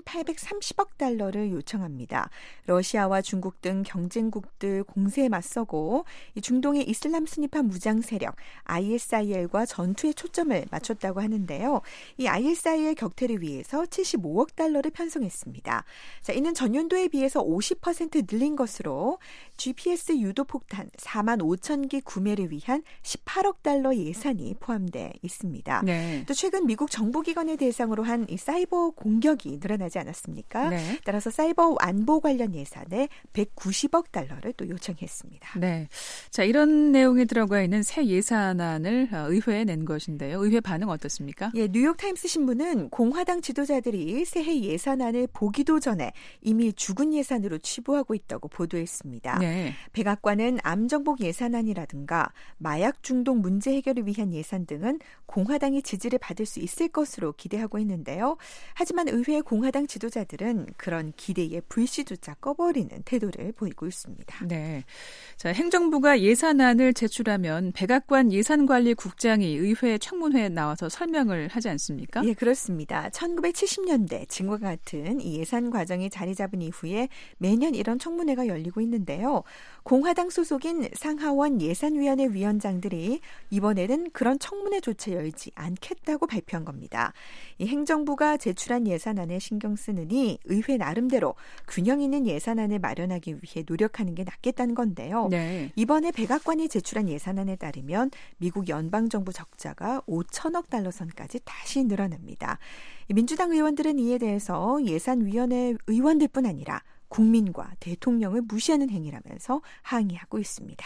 Speaker 9: 오천팔백삼십억 달러를 요청합니다. 러시아와 중국 등 경쟁국들 공세에 맞서고 이 중동의 이슬람 순위파 무장 세력 아이에스아이엘과 전투에 초점을 맞췄다고 하는데요. 이 아이에스아이엘 격퇴를 위해서 칠십오억 달러를 편성했습니다. 자, 이는 전년도에 비해서 오십 퍼센트 늘린 것으로 지피에스 유도 폭탄 사만 오천 개 구매를 위한 십팔억 달러 예산이 포함되어 있습니다.
Speaker 6: 네.
Speaker 9: 또 최근 미국 정보기관을 대상으로 한 이 사이버 공격이 늘어나지 않았습니까?
Speaker 6: 네.
Speaker 9: 따라서 사이버 안보 관련 예산에 백구십억 달러를 또 요청했습니다.
Speaker 6: 네. 자, 이런 내용이 들어가 있는 새 예산안을 의회에 낸 것인데요. 의회 반응 어떻습니까?
Speaker 9: 예, 뉴욕타임스 신문은 공화당 지도자들이 새해 예산안을 보기도 전에 이미 죽은 예산으로 치부하고 있다고 보도했습니다.
Speaker 6: 네.
Speaker 9: 백악관은 암정복 예산안이라든가 마약 중독 문제 해결을 위한 예산 등은 공화당의 지지를 받을 수 있을 것으로 기대하고 있는데요. 하지만 의회 공화당 지도자들은 그런 기대에 불씨조차 꺼버리는 태도를 보이고 있습니다.
Speaker 6: 네. 자, 행정부가 예산안을 제출하면 백악관 예산관리국장이 의회 청문회에 나와서 설명을 하지 않습니까?
Speaker 9: 예, 그렇습니다. 천구백칠십 년대 지금과 같은 이 예산 과정이 자리 잡은 이후에 매년 이런 청문회가 열리고 있는데요. 공화당 소속인 상하원 예산위원회 위원장들이 이번에는 그런 청문회조차 열지 않겠다고 발표한 겁니다. 이 행정부가 제출한 예산안에 신경 쓰느니 의회 나름대로 균형 있는 예산안을 마련하기 위해 노력하는 게 낫겠다는 건데요.
Speaker 6: 네.
Speaker 9: 이번에 백악관이 제출한 예산안에 따르면 미국 연방정부 적자가 오천억 달러 선까지 다시 늘어납니다. 민주당 의원들은 이에 대해서 예산위원회 의원들뿐 아니라 국민과 대통령을 무시하는 행위라면서 항의하고 있습니다.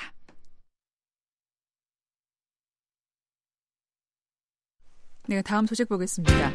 Speaker 6: 네, 다음 소식 보겠습니다.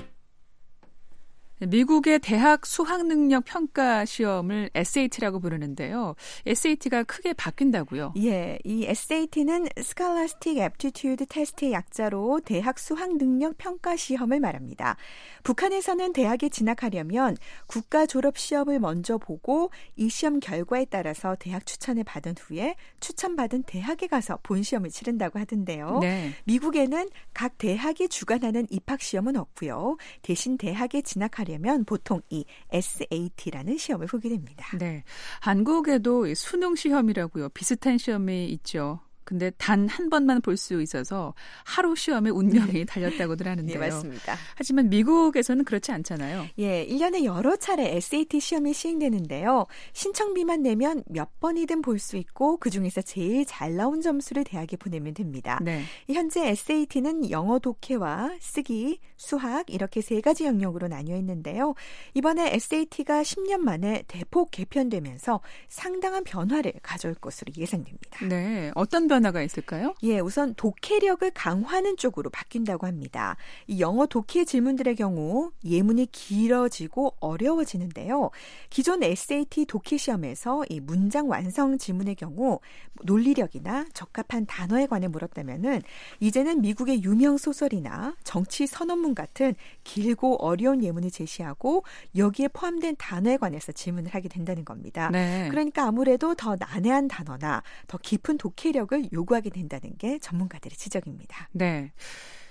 Speaker 6: 미국의 대학 수학능력 평가 시험을 에스에이티라고 부르는데요. 에스에이티가 크게 바뀐다고요?
Speaker 9: 예, 이 에스에이티는 Scholastic Aptitude Test의 약자로 대학 수학능력 평가 시험을 말합니다. 북한에서는 대학에 진학하려면 국가 졸업 시험을 먼저 보고 이 시험 결과에 따라서 대학 추천을 받은 후에 추천받은 대학에 가서 본 시험을 치른다고 하던데요.
Speaker 6: 네.
Speaker 9: 미국에는 각 대학이 주관하는 입학 시험은 없고요. 대신 대학에 진학하려면 면 보통 이 에스에이티라는 시험을 보게 됩니다.
Speaker 6: 네, 한국에도 수능 시험이라고요. 비슷한 시험이 있죠. 근데 단 한 번만 볼 수 있어서 하루 시험에 운명이 달렸다고들 하는데요.
Speaker 9: 네, 맞습니다.
Speaker 6: 하지만 미국에서는 그렇지 않잖아요.
Speaker 9: 예, 일 년에 여러 차례 에스에이티 시험이 시행되는데요. 신청비만 내면 몇 번이든 볼 수 있고 그중에서 제일 잘 나온 점수를 대학에 보내면 됩니다.
Speaker 6: 네.
Speaker 9: 현재 에스에이티는 영어 독해와 쓰기, 수학 이렇게 세 가지 영역으로 나뉘어 있는데요. 이번에 에스에이티가 십 년 만에 대폭 개편되면서 상당한 변화를 가져올 것으로 예상됩니다.
Speaker 6: 네, 어떤 변화가 있을까요?
Speaker 9: 예, 우선 독해력을 강화하는 쪽으로 바뀐다고 합니다. 이 영어 독해 질문들의 경우 예문이 길어지고 어려워지는데요. 기존 에스에이티 독해 시험에서 이 문장 완성 질문의 경우 논리력이나 적합한 단어에 관해 물었다면은 이제는 미국의 유명 소설이나 정치 선언문 같은 길고 어려운 예문을 제시하고 여기에 포함된 단어에 관해서 질문을 하게 된다는 겁니다.
Speaker 6: 네.
Speaker 9: 그러니까 아무래도 더 난해한 단어나 더 깊은 독해력을 요구하게 된다는 게 전문가들의 지적입니다.
Speaker 6: 네.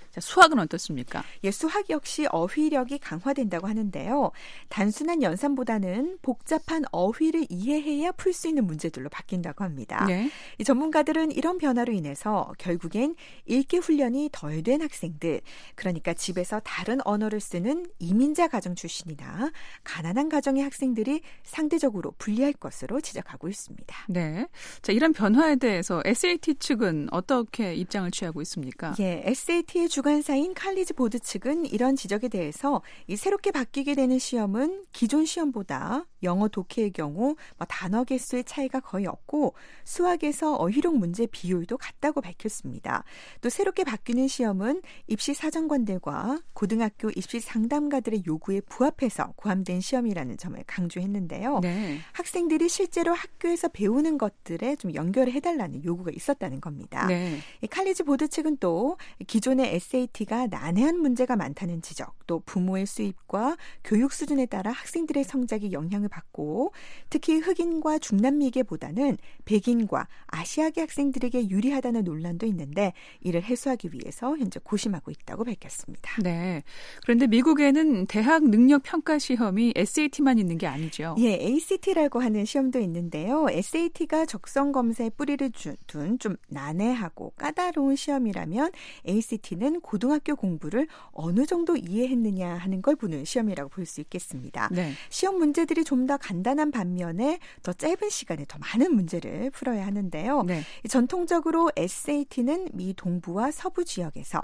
Speaker 6: 자, 수학은 어떻습니까?
Speaker 9: 예, 수학 역시 어휘력이 강화된다고 하는데요. 단순한 연산보다는 복잡한 어휘를 이해해야 풀 수 있는 문제들로 바뀐다고 합니다.
Speaker 6: 네.
Speaker 9: 이 전문가들은 이런 변화로 인해서 결국엔 읽기 훈련이 덜 된 학생들, 그러니까 집에서 다른 언어를 쓰는 이민자 가정 출신이나 가난한 가정의 학생들이 상대적으로 불리할 것으로 지적하고 있습니다.
Speaker 6: 네. 자, 이런 변화에 대해서 에스에이티 측은 어떻게 입장을 취하고 있습니까?
Speaker 9: 예, 에스에이티의 주관사인 칼리지 보드 측은 이런 지적에 대해서 이 새롭게 바뀌게 되는 시험은 기존 시험보다 영어 독해의 경우 뭐 단어 개수의 차이가 거의 없고 수학에서 어휘력 문제 비율도 같다고 밝혔습니다. 또 새롭게 바뀌는 시험은 입시 사정관들과 고등학교 입시 상담가들의 요구에 부합해서 고함된 시험이라는 점을 강조했는데요.
Speaker 6: 네.
Speaker 9: 학생들이 실제로 학교에서 배우는 것들에 좀 연결을 해달라는 요구가 있었다는 겁니다.
Speaker 6: 네.
Speaker 9: 이 칼리지 보드 측은 또 기존의 에스에이티가 난해한 문제가 많다는 지적, 또 부모의 수입과 교육 수준에 따라 학생들의 성적이 영향을 받고 특히 흑인과 중남미계보다는 백인과 아시아계 학생들에게 유리하다는 논란도 있는데 이를 해소하기 위해서 현재 고심하고 있다고 밝혔습니다.
Speaker 6: 네. 그런데 미국에는 대학 능력 평가 시험이 에스에이티만 있는 게 아니죠.
Speaker 9: 예, 에이씨티라고 하는 시험도 있는데요. 에스에이티가 적성 검사에 뿌리를 둔 좀 난해하고 까다로운 시험이라면 에이씨티는 고등학교 공부를 어느 정도 이해했느냐 하는 걸 보는 시험이라고 볼 수 있겠습니다.
Speaker 6: 네.
Speaker 9: 시험 문제들이 좀 더 간단한 반면에 더 짧은 시간에 더 많은 문제를 풀어야 하는데요.
Speaker 6: 네.
Speaker 9: 전통적으로 에스에이티는 미 동부와 서부 지역에서,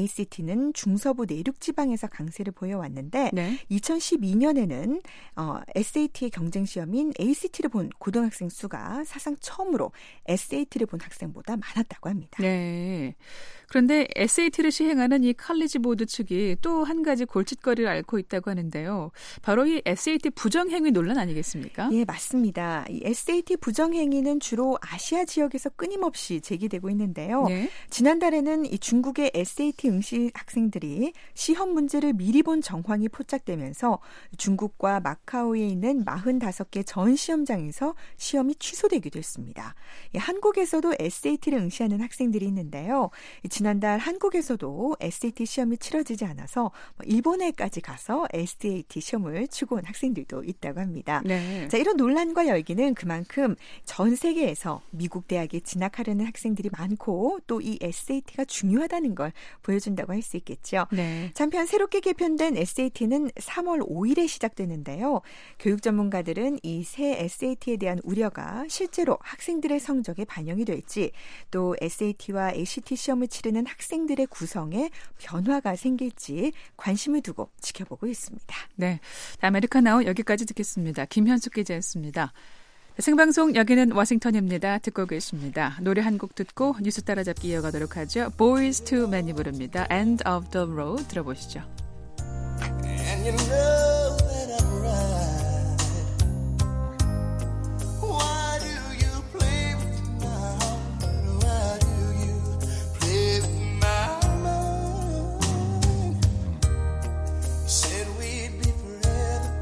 Speaker 9: 에이씨티는 중서부 내륙 지방에서 강세를 보여왔는데
Speaker 6: 네.
Speaker 9: 이천십이 년에는 어, 에스에이티의 경쟁 시험인 에이씨티를 본 고등학생 수가 사상 처음으로 에스에이티를 본 학생보다 많았다고 합니다.
Speaker 6: 네. 그런데 에스에이티를 시행하는 이 칼리지 보드 측이 또 한 가지 골칫거리를 앓고 있다고 하는데요. 바로 이 에스에이티 부정행위 논란 아니겠습니까?
Speaker 9: 예, 맞습니다. 이 에스에이티 부정행위는 주로 아시아 지역에서 끊임없이 제기되고 있는데요.
Speaker 6: 네.
Speaker 9: 지난달에는 이 중국의 에스에이티 응시 학생들이 시험 문제를 미리 본 정황이 포착되면서 중국과 마카오에 있는 사십오 개 전 시험장에서 시험이 취소되기도 했습니다. 예, 한국에서도 에스에이티를 응시하는 학생들이 있는데요. 지난달 한국에서도 에스에이티 시험이 치러지지 않아서 일본에까지 가서 에스에이티 시험을 치고 온 학생들도 있다고 합니다.
Speaker 6: 네.
Speaker 9: 자, 이런 논란과 열기는 그만큼 전 세계에서 미국 대학에 진학하려는 학생들이 많고 또 이 에스에이티가 중요하다는 걸 보여준다고 할 수 있겠죠.
Speaker 6: 네.
Speaker 9: 한편 새롭게 개편된 에스에이티는 삼월 오일에 시작되는데요. 교육 전문가들은 이 새 에스에이티에 대한 우려가 실제로 학생들의 성적에 반영이 될지, 또 에스에이티와 에이씨티 시험을 치르는 학생들의 구성에 변화가 생길지 관심을 두고 지켜보고 있습니다.
Speaker 6: 네. 아메리카나우 여기까지 듣겠습니다. 김현숙 기자였습니다. 생방송 여기는 워싱턴입니다. 듣고 계십니다. 노래 한 곡 듣고 뉴스 따라잡기 이어가도록 하죠. Boys to Men이 부릅니다. End of the Road 들어보시죠.
Speaker 2: And you know that I'm right. Why do you play with my heart? Why do you play with my mind? You said we'd be forever.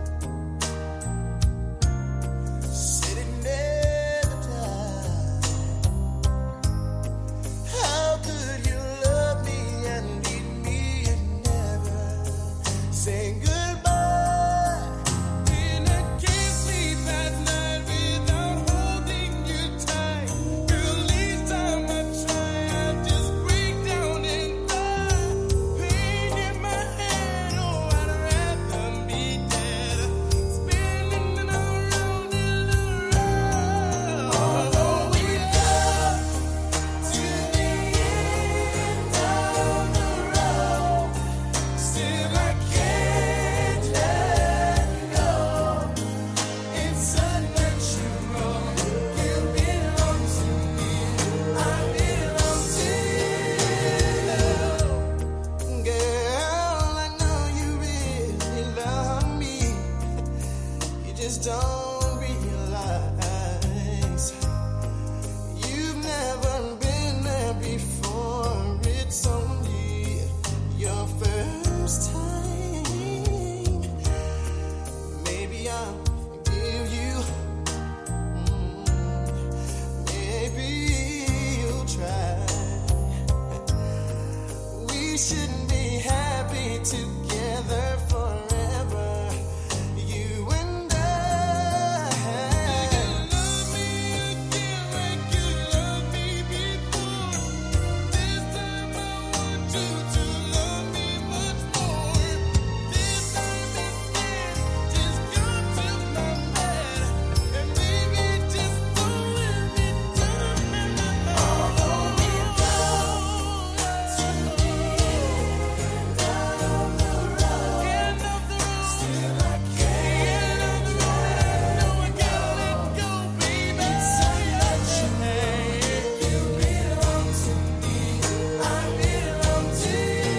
Speaker 2: Said it never died. How could you love me and leave me and never say goodbye? shouldn't be happy together forever. You and I. You love me again like you loved me before. This time I want you to love me much more. This time instead, just come to my bed and baby just don't let me down. Although we're down to the end of the road, end of the road, still I can't. End of the road, no I gotta let go, baby. So much you belong to me, I belong to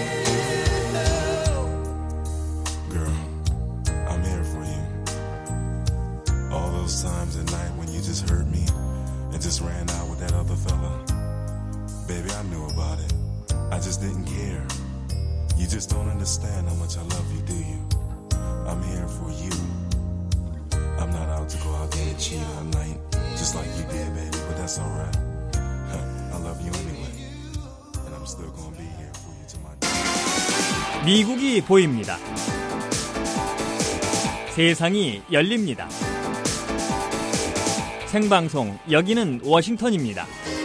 Speaker 2: you.
Speaker 10: Girl, I'm here for you. All those times at night when you just hurt me and just ran out with that other fella. Baby, I knew about it. I just didn't care. You just don't understand how much I love you, do you? I'm here for you. I'm not out to go out there and cheat all night, just like you did, baby, but that's alright. I love you anyway. And I'm still gonna be here for you till my day.
Speaker 7: 미국이 보입니다. 세상이 열립니다. 생방송 여기는 워싱턴입니다.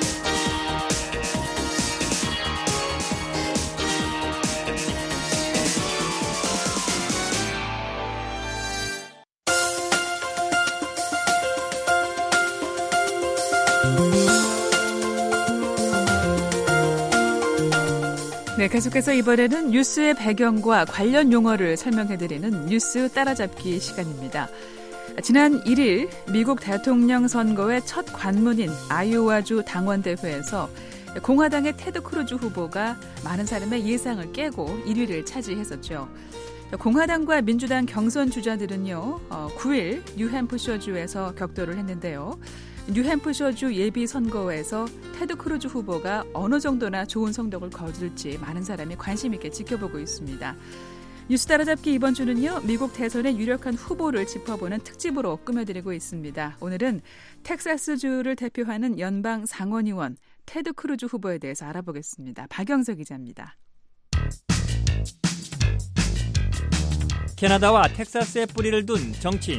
Speaker 6: 네, 계속해서 이번에는 뉴스의 배경과 관련 용어를 설명해드리는 뉴스 따라잡기 시간입니다. 지난 일 일 미국 대통령 선거의 첫 관문인 아이오와주 당원대회에서 공화당의 테드 크루즈 후보가 많은 사람의 예상을 깨고 일 위를 차지했었죠. 공화당과 민주당 경선 주자들은요, 구 일 뉴햄프셔주에서 격돌을 했는데요. 뉴햄프셔주 예비선거에서 테드 크루즈 후보가 어느 정도나 좋은 성적을 거둘지 많은 사람이 관심 있게 지켜보고 있습니다. 뉴스 따라잡기 이번 주는요, 미국 대선의 유력한 후보를 짚어보는 특집으로 꾸며드리고 있습니다. 오늘은 텍사스주를 대표하는 연방 상원의원 테드 크루즈 후보에 대해서 알아보겠습니다. 박영석 기자입니다.
Speaker 7: 캐나다와 텍사스에 뿌리를 둔 정치인.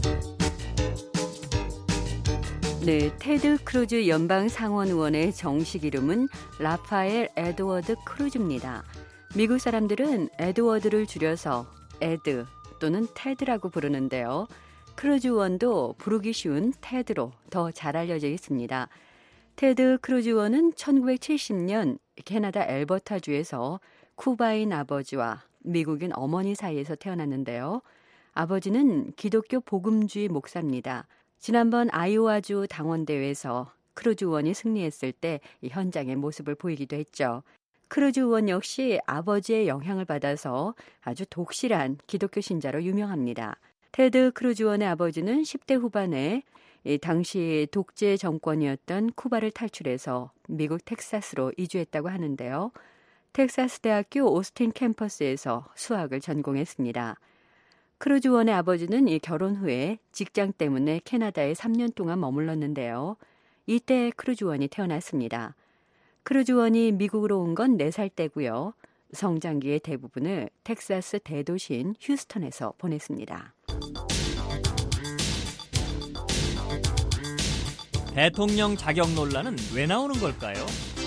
Speaker 8: 네, 테드 크루즈 연방 상원 의원의 정식 이름은 라파엘 에드워드 크루즈입니다. 미국 사람들은 에드워드를 줄여서 에드 또는 테드라고 부르는데요. 크루즈 의원도 부르기 쉬운 테드로 더 잘 알려져 있습니다. 테드 크루즈 의원은 천구백칠십 년 캐나다 엘버타주에서 쿠바인 아버지와 미국인 어머니 사이에서 태어났는데요. 아버지는 기독교 복음주의 목사입니다. 지난번 아이오와주 당원대회에서 크루즈 의원이 승리했을 때 현장의 모습을 보이기도 했죠. 크루즈 의원 역시 아버지의 영향을 받아서 아주 독실한 기독교 신자로 유명합니다. 테드 크루즈 의원의 아버지는 십 대 후반에 당시 독재 정권이었던 쿠바를 탈출해서 미국 텍사스로 이주했다고 하는데요. 텍사스 대학교 오스틴 캠퍼스에서 수학을 전공했습니다. 크루즈 의원의 아버지는 이 결혼 후에 직장 때문에 캐나다에 삼 년 동안 머물렀는데요. 이때 크루즈 의원이 태어났습니다. 크루즈 의원이 미국으로 온 건 네 살 때고요. 성장기의 대부분을 텍사스 대도시인 휴스턴에서 보냈습니다.
Speaker 7: 대통령 자격 논란은 왜 나오는 걸까요?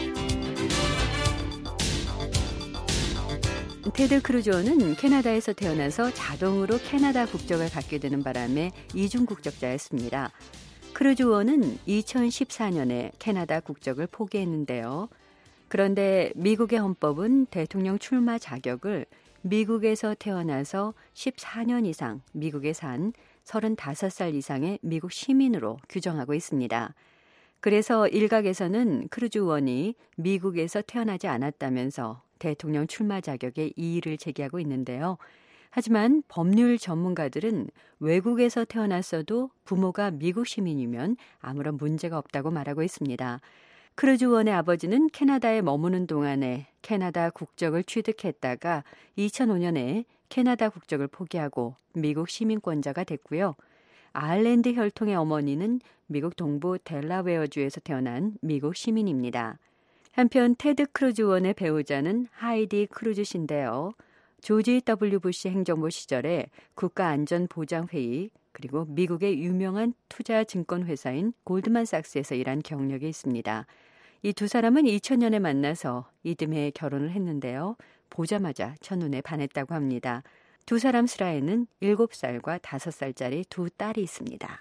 Speaker 8: 테드 크루즈 의원은 캐나다에서 태어나서 자동으로 캐나다 국적을 갖게 되는 바람에 이중 국적자였습니다. 크루즈 의원은 이천십사 년에 캐나다 국적을 포기했는데요. 그런데 미국의 헌법은 대통령 출마 자격을 미국에서 태어나서 십사 년 이상 미국에 산 서른다섯 살 이상의 미국 시민으로 규정하고 있습니다. 그래서 일각에서는 크루즈 의원이 미국에서 태어나지 않았다면서 대통령 출마 자격에 이의를 제기하고 있는데요. 하지만 법률 전문가들은 외국에서 태어났어도 부모가 미국 시민이면 아무런 문제가 없다고 말하고 있습니다. 크루즈 의원의 아버지는 캐나다에 머무는 동안에 캐나다 국적을 취득했다가 이천오 년에 캐나다 국적을 포기하고 미국 시민권자가 됐고요. 아일랜드 혈통의 어머니는 미국 동부 델라웨어주에서 태어난 미국 시민입니다. 한편 테드 크루즈 의원의 배우자는 하이디 크루즈 씨인데요. 조지 더블유 부시 행정부 시절에 국가안전보장회의 그리고 미국의 유명한 투자증권회사인 골드만삭스에서 일한 경력이 있습니다. 이 두 사람은 이천 년에 만나서 이듬해 결혼을 했는데요. 보자마자 첫눈에 반했다고 합니다. 두 사람 슬하에는 일곱 살과 다섯 살짜리 두 딸이 있습니다.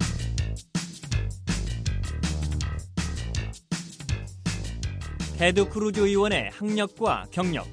Speaker 7: 테드 크루즈 의원의 학력과 경력.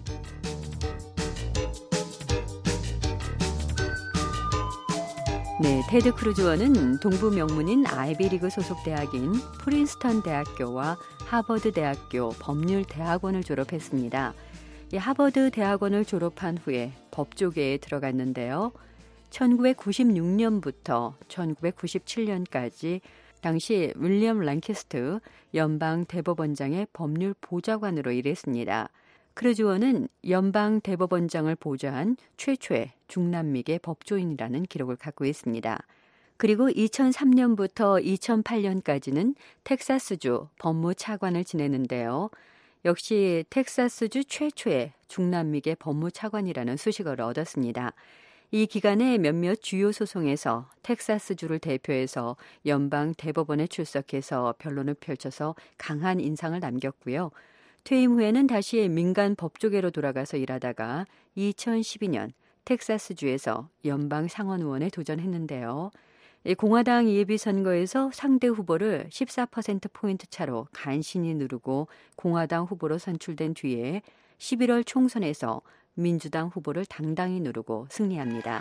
Speaker 8: 네, 테드 크루즈 의원은 동부 명문인 아이비리그 소속 대학인 프린스턴 대학교와 하버드 대학교 법률대학원을 졸업했습니다. 이 하버드 대학원을 졸업한 후에 법조계에 들어갔는데요. 천구백구십육 년부터 천구백구십칠 년까지 당시 윌리엄 랭캐스트 연방 대법원장의 법률 보좌관으로 일했습니다. 크루즈 의원은 연방 대법원장을 보좌한 최초의 중남미계 법조인이라는 기록을 갖고 있습니다. 그리고 이천삼 년부터 이천팔 년까지는 텍사스주 법무차관을 지냈는데요. 역시 텍사스주 최초의 중남미계 법무차관이라는 수식어를 얻었습니다. 이 기간에 몇몇 주요 소송에서 텍사스주를 대표해서 연방 대법원에 출석해서 변론을 펼쳐서 강한 인상을 남겼고요. 퇴임 후에는 다시 민간 법조계로 돌아가서 일하다가 이천십이 년 텍사스주에서 연방 상원의원에 도전했는데요. 공화당 예비선거에서 상대 후보를 십사 퍼센트 포인트 차로 간신히 누르고 공화당 후보로 선출된 뒤에 십일월 총선에서 민주당 후보를 당당히 누르고 승리합니다.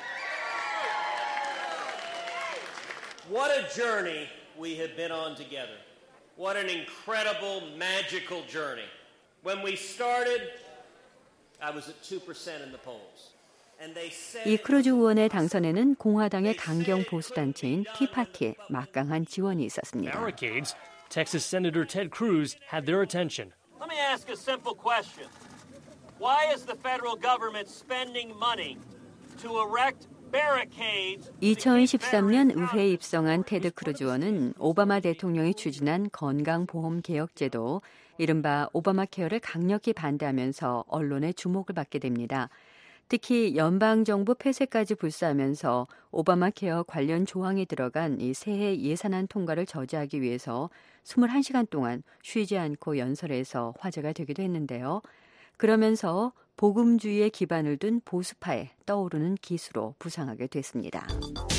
Speaker 11: What a journey we have been on together. What an incredible, magical journey. When we started, I was at two percent in the polls.
Speaker 8: 이 크루즈 의원의 당선에는 공화당의 강경 보수단체인 티파티의 막강한 지원이 있었습니다.
Speaker 12: Barricades, Texas Senator Ted Cruz had their attention.
Speaker 13: Let me ask a simple question. Why is the federal government spending money to erect barricades?
Speaker 8: 이천십삼 년 의회에 입성한 테드 크루즈 의원은 오바마 대통령이 추진한 건강보험개혁제도, 이른바 오바마 케어를 강력히 반대하면서 언론의 주목을 받게 됩니다. 특히 연방정부 폐쇄까지 불사하면서 오바마 케어 관련 조항이 들어간 이 새해 예산안 통과를 저지하기 위해서 이십일 시간 동안 쉬지 않고 연설해서 화제가 되기도 했는데요. 그러면서 복음주의에 기반을 둔 보수파에 떠오르는 기수로 부상하게 됐습니다.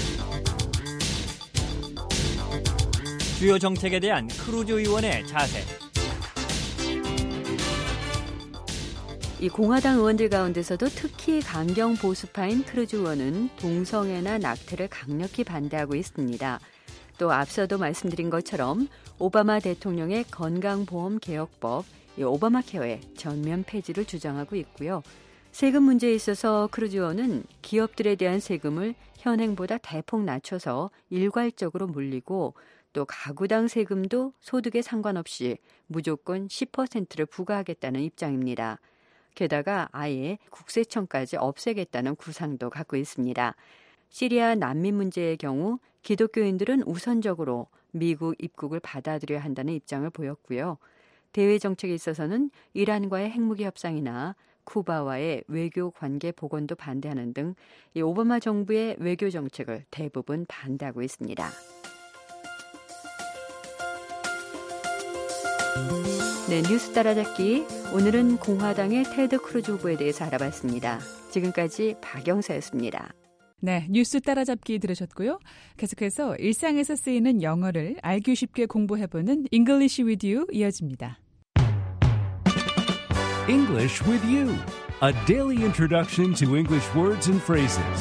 Speaker 7: 주요 정책에 대한 크루즈 의원의 자세.
Speaker 8: 이 공화당 의원들 가운데서도 특히 강경 보수파인 크루즈 의원은 동성애나 낙태를 강력히 반대하고 있습니다. 또 앞서도 말씀드린 것처럼 오바마 대통령의 건강보험개혁법, 이 오바마 케어의 전면 폐지를 주장하고 있고요. 세금 문제에 있어서 크루즈 의원은 기업들에 대한 세금을 현행보다 대폭 낮춰서 일괄적으로 물리고 또 가구당 세금도 소득에 상관없이 무조건 십 퍼센트를 부과하겠다는 입장입니다. 게다가 아예 국세청까지 없애겠다는 구상도 갖고 있습니다. 시리아 난민 문제의 경우 기독교인들은 우선적으로 미국 입국을 받아들여야 한다는 입장을 보였고요. 대외 정책에 있어서는 이란과의 핵무기 협상이나 쿠바와의 외교 관계 복원도 반대하는 등 이 오바마 정부의 외교 정책을 대부분 반대하고 있습니다. 네, 뉴스 따라잡기. 오늘은 공화당의 테드 크루즈 후보에 대해서 알아봤습니다. 지금까지 박영사였습니다.
Speaker 6: 네, 뉴스 따라잡기 들으셨고요. 계속해서 일상에서 쓰이는 영어를 알기 쉽게 공부해보는 English with You 이어집니다.
Speaker 1: English with You, a daily introduction to English words and phrases.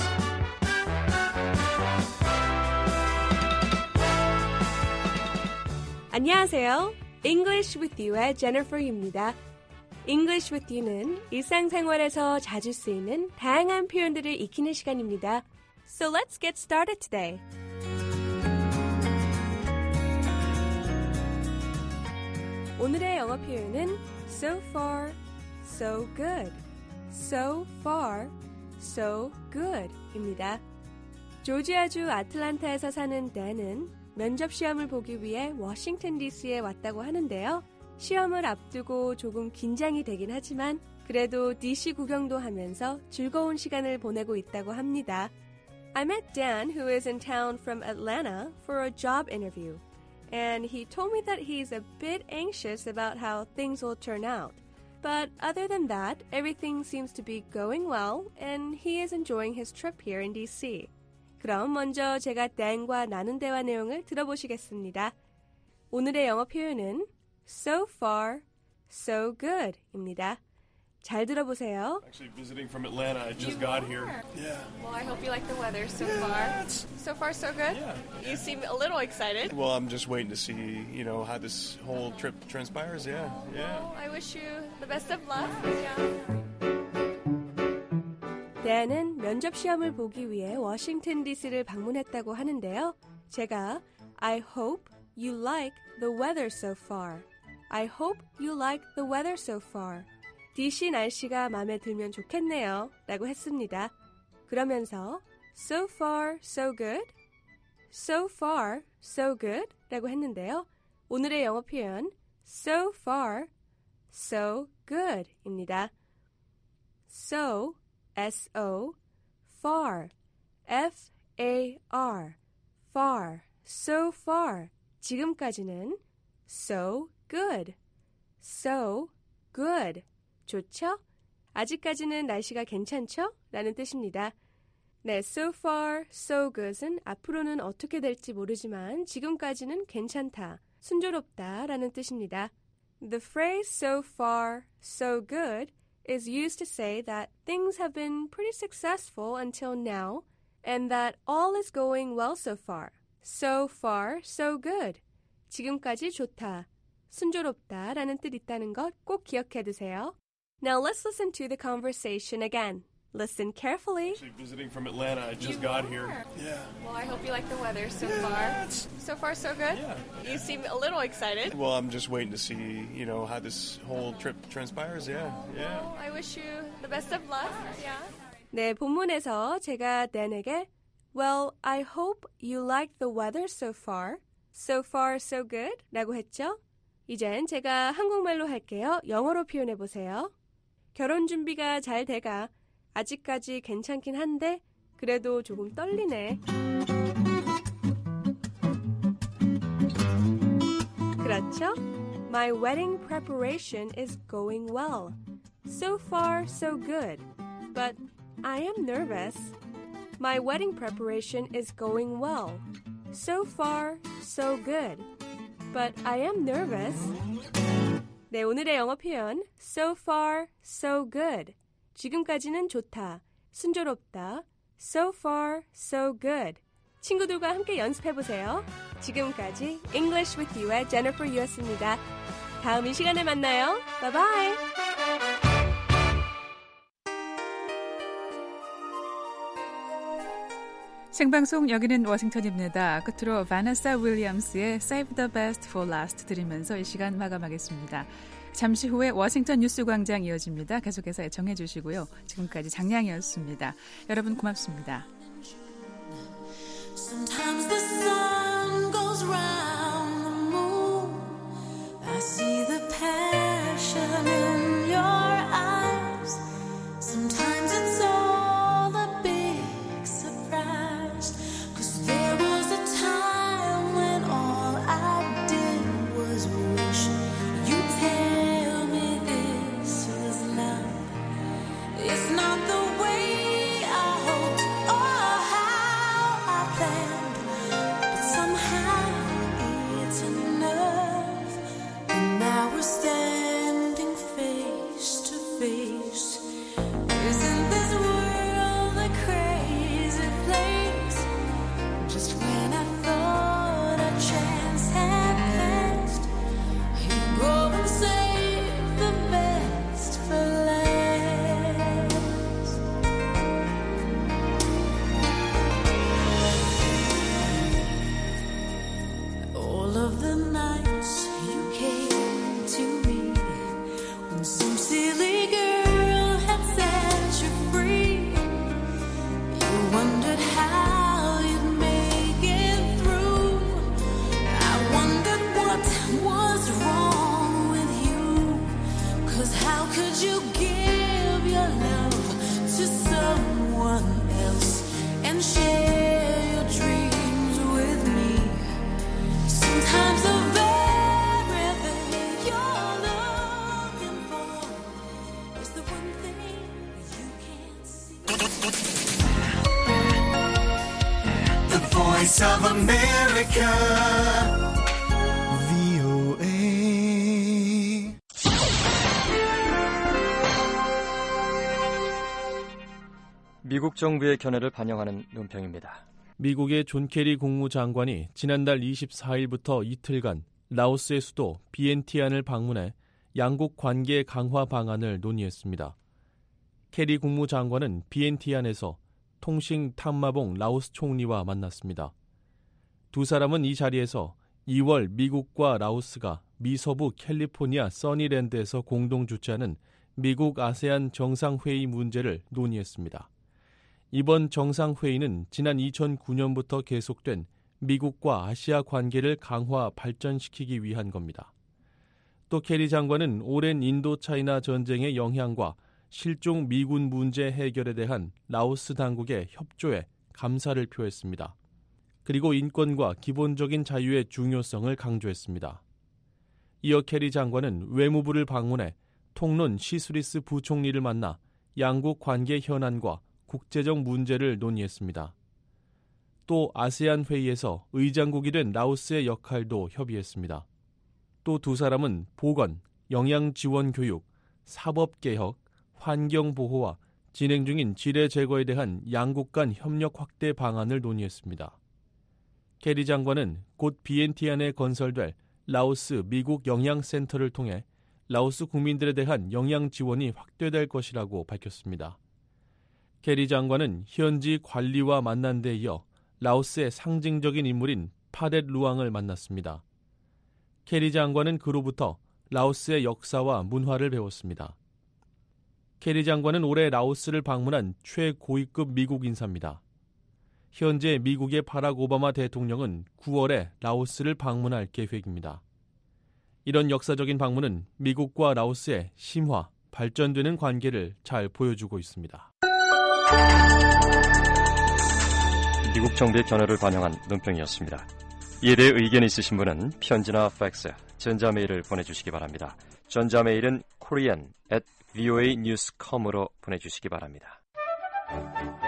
Speaker 14: 안녕하세요. English with You의 Jennifer입니다. English with You는 일상생활에서 자주 쓰이는 다양한 표현들을 익히는 시간입니다. So let's get started today. 오늘의 영어 표현은 so far, so good. So far, so good 입니다. 조지아주 아틀란타에서 사는 댄은 면접 시험을 보기 위해 워싱턴 디씨에 왔다고 하는데요. 시험을 앞두고 조금 긴장이 되긴 하지만 그래도 디씨 구경도 하면서 즐거운 시간을 보내고 있다고 합니다. I met Dan, who is in town from Atlanta, for a job interview. And he told me that he's a bit anxious about how things will turn out. But other than that, everything seems to be going well, and he is enjoying his trip here in 디씨. 그럼 먼저 제가 댄과 나눈 대화 내용을 들어보시겠습니다. 오늘의 영어 표현은 so far, so good 입니다. 잘 들어보세요.
Speaker 15: Actually visiting from Atlanta. I just got here. Yeah.
Speaker 16: Well, I hope you like the weather so far. So far, so good?
Speaker 15: Yeah.
Speaker 16: You seem a little excited.
Speaker 15: Well, I'm just waiting to see, you know, how this whole trip transpires. Yeah, yeah.
Speaker 16: Well, I wish you the best of luck. Yeah.
Speaker 14: 대안은 면접 시험을 보기 위해 워싱턴 디씨를 방문했다고 하는데요. 제가 I hope you like the weather so far. I hope you like the weather so far. 디씨 날씨가 마음에 들면 좋겠네요. 라고 했습니다. 그러면서 so far, so good, so far, so good 라고 했는데요. 오늘의 영어 표현 so far, so good 입니다. So, S-O, far, F-A-R, far, so far. 지금까지는 so good, so good. 좋죠? 아직까지는 날씨가 괜찮죠? 라는 뜻입니다. 네, so far, so good은 앞으로는 어떻게 될지 모르지만 지금까지는 괜찮다, 순조롭다 라는 뜻입니다. The phrase so far, so good is used to say that things have been pretty successful until now and that all is going well so far. So far, so good. 지금까지 좋다, 순조롭다 라는 뜻 있다는 것 꼭 기억해 두세요. Now let's listen to the conversation again. Listen carefully.
Speaker 15: Actually visiting from Atlanta. I just
Speaker 16: You
Speaker 15: got
Speaker 16: are?
Speaker 15: here. Yeah.
Speaker 16: Well, I hope you like the weather so far. So far, so good?
Speaker 15: Yeah.
Speaker 16: You seem a little excited.
Speaker 15: Well, I'm just waiting to see, you know, how this whole trip transpires. Yeah, yeah.
Speaker 16: Well, I wish you the best of luck. Yeah.
Speaker 14: 네, 본문에서 제가 댄에게 Well, I hope you like the weather so far. So far, so good? 라고 했죠? 이젠 제가 한국말로 할게요. 영어로 표현해 보세요. 결혼 준비가 잘 돼가 아직까지 괜찮긴 한데 그래도 조금 떨리네. 그렇죠? My wedding preparation is going well. So far, so good. But I am nervous. My wedding preparation is going well. So far, so good. But I am nervous. 네, 오늘의 영어 표현 so far, so good. 지금까지는 좋다, 순조롭다. So far, so good. 친구들과 함께 연습해보세요. 지금까지 English with You의 Jennifer Yu였습니다. 다음 이 시간에 만나요. Bye bye.
Speaker 6: 생방송 여기는 워싱턴입니다. 끝으로 바네사 윌리엄스의 Save the Best for Last 들으면서 이 시간 마감하겠습니다. 잠시 후에 워싱턴 뉴스광장 이어집니다. 계속해서 애청해 주시고요. 지금까지 장량이었습니다. 여러분 고맙습니다.
Speaker 2: Sometimes the sun goes round the moon. I see the passion in your eyes. Sometimes it's all a big surprise. 'Cause there was a time when all I did was wish you tell me this is love. It's not the way I hoped or how I planned, but somehow it's enough. And now we're standing face The Voice of America, 브이오에이.
Speaker 4: 미국 정부의 견해를 반영하는 논평입니다.
Speaker 17: 미국의 존 케리 국무장관이 지난달 이십사일부터 이틀간 라오스의 수도 비엔티안을 방문해 양국 관계 강화 방안을 논의했습니다. 케리 국무장관은 비엔티안에서 통싱 탐마봉 라오스 총리와 만났습니다. 두 사람은 이 자리에서 이월 미국과 라오스가 미서부 캘리포니아 써니랜드에서 공동 주최하는 미국 아세안 정상회의 문제를 논의했습니다. 이번 정상회의는 지난 이천구년부터 계속된 미국과 아시아 관계를 강화 발전시키기 위한 겁니다. 또 케리 장관은 오랜 인도차이나 전쟁의 영향과 실종 미군 문제 해결에 대한 라오스 당국의 협조에 감사를 표했습니다. 그리고 인권과 기본적인 자유의 중요성을 강조했습니다. 이어 케리 장관은 외무부를 방문해 통론 시스리스 부총리를 만나 양국 관계 현안과 국제적 문제를 논의했습니다. 또 아세안 회의에서 의장국이 된 라오스의 역할도 협의했습니다. 또 두 사람은 보건, 영양 지원 교육, 사법 개혁, 환경 보호와 진행 중인 지뢰 제거에 대한 양국 간 협력 확대 방안을 논의했습니다. 케리 장관은 곧 비엔티안에 건설될 라오스 미국 영양센터를 통해 라오스 국민들에 대한 영양 지원이 확대될 것이라고 밝혔습니다. 케리 장관은 현지 관리와 만난 데 이어 라오스의 상징적인 인물인 파렛 루앙을 만났습니다. 케리 장관은 그로부터 라오스의 역사와 문화를 배웠습니다. 케리 장관은 올해 라오스를 방문한 최고위급 미국 인사입니다. 현재 미국의 바락 오바마 대통령은 구월에 라오스를 방문할 계획입니다. 이런 역사적인 방문은 미국과 라오스의 심화, 발전되는 관계를 잘 보여주고 있습니다.
Speaker 4: 미국 정부의 견해를 반영한 논평이었습니다. 이에 대해 의견이 있으신 분은 편지나 팩스, 전자메일을 보내주시기 바랍니다. 전자메일은 korean at voanews dot com으로 보내주시기 바랍니다.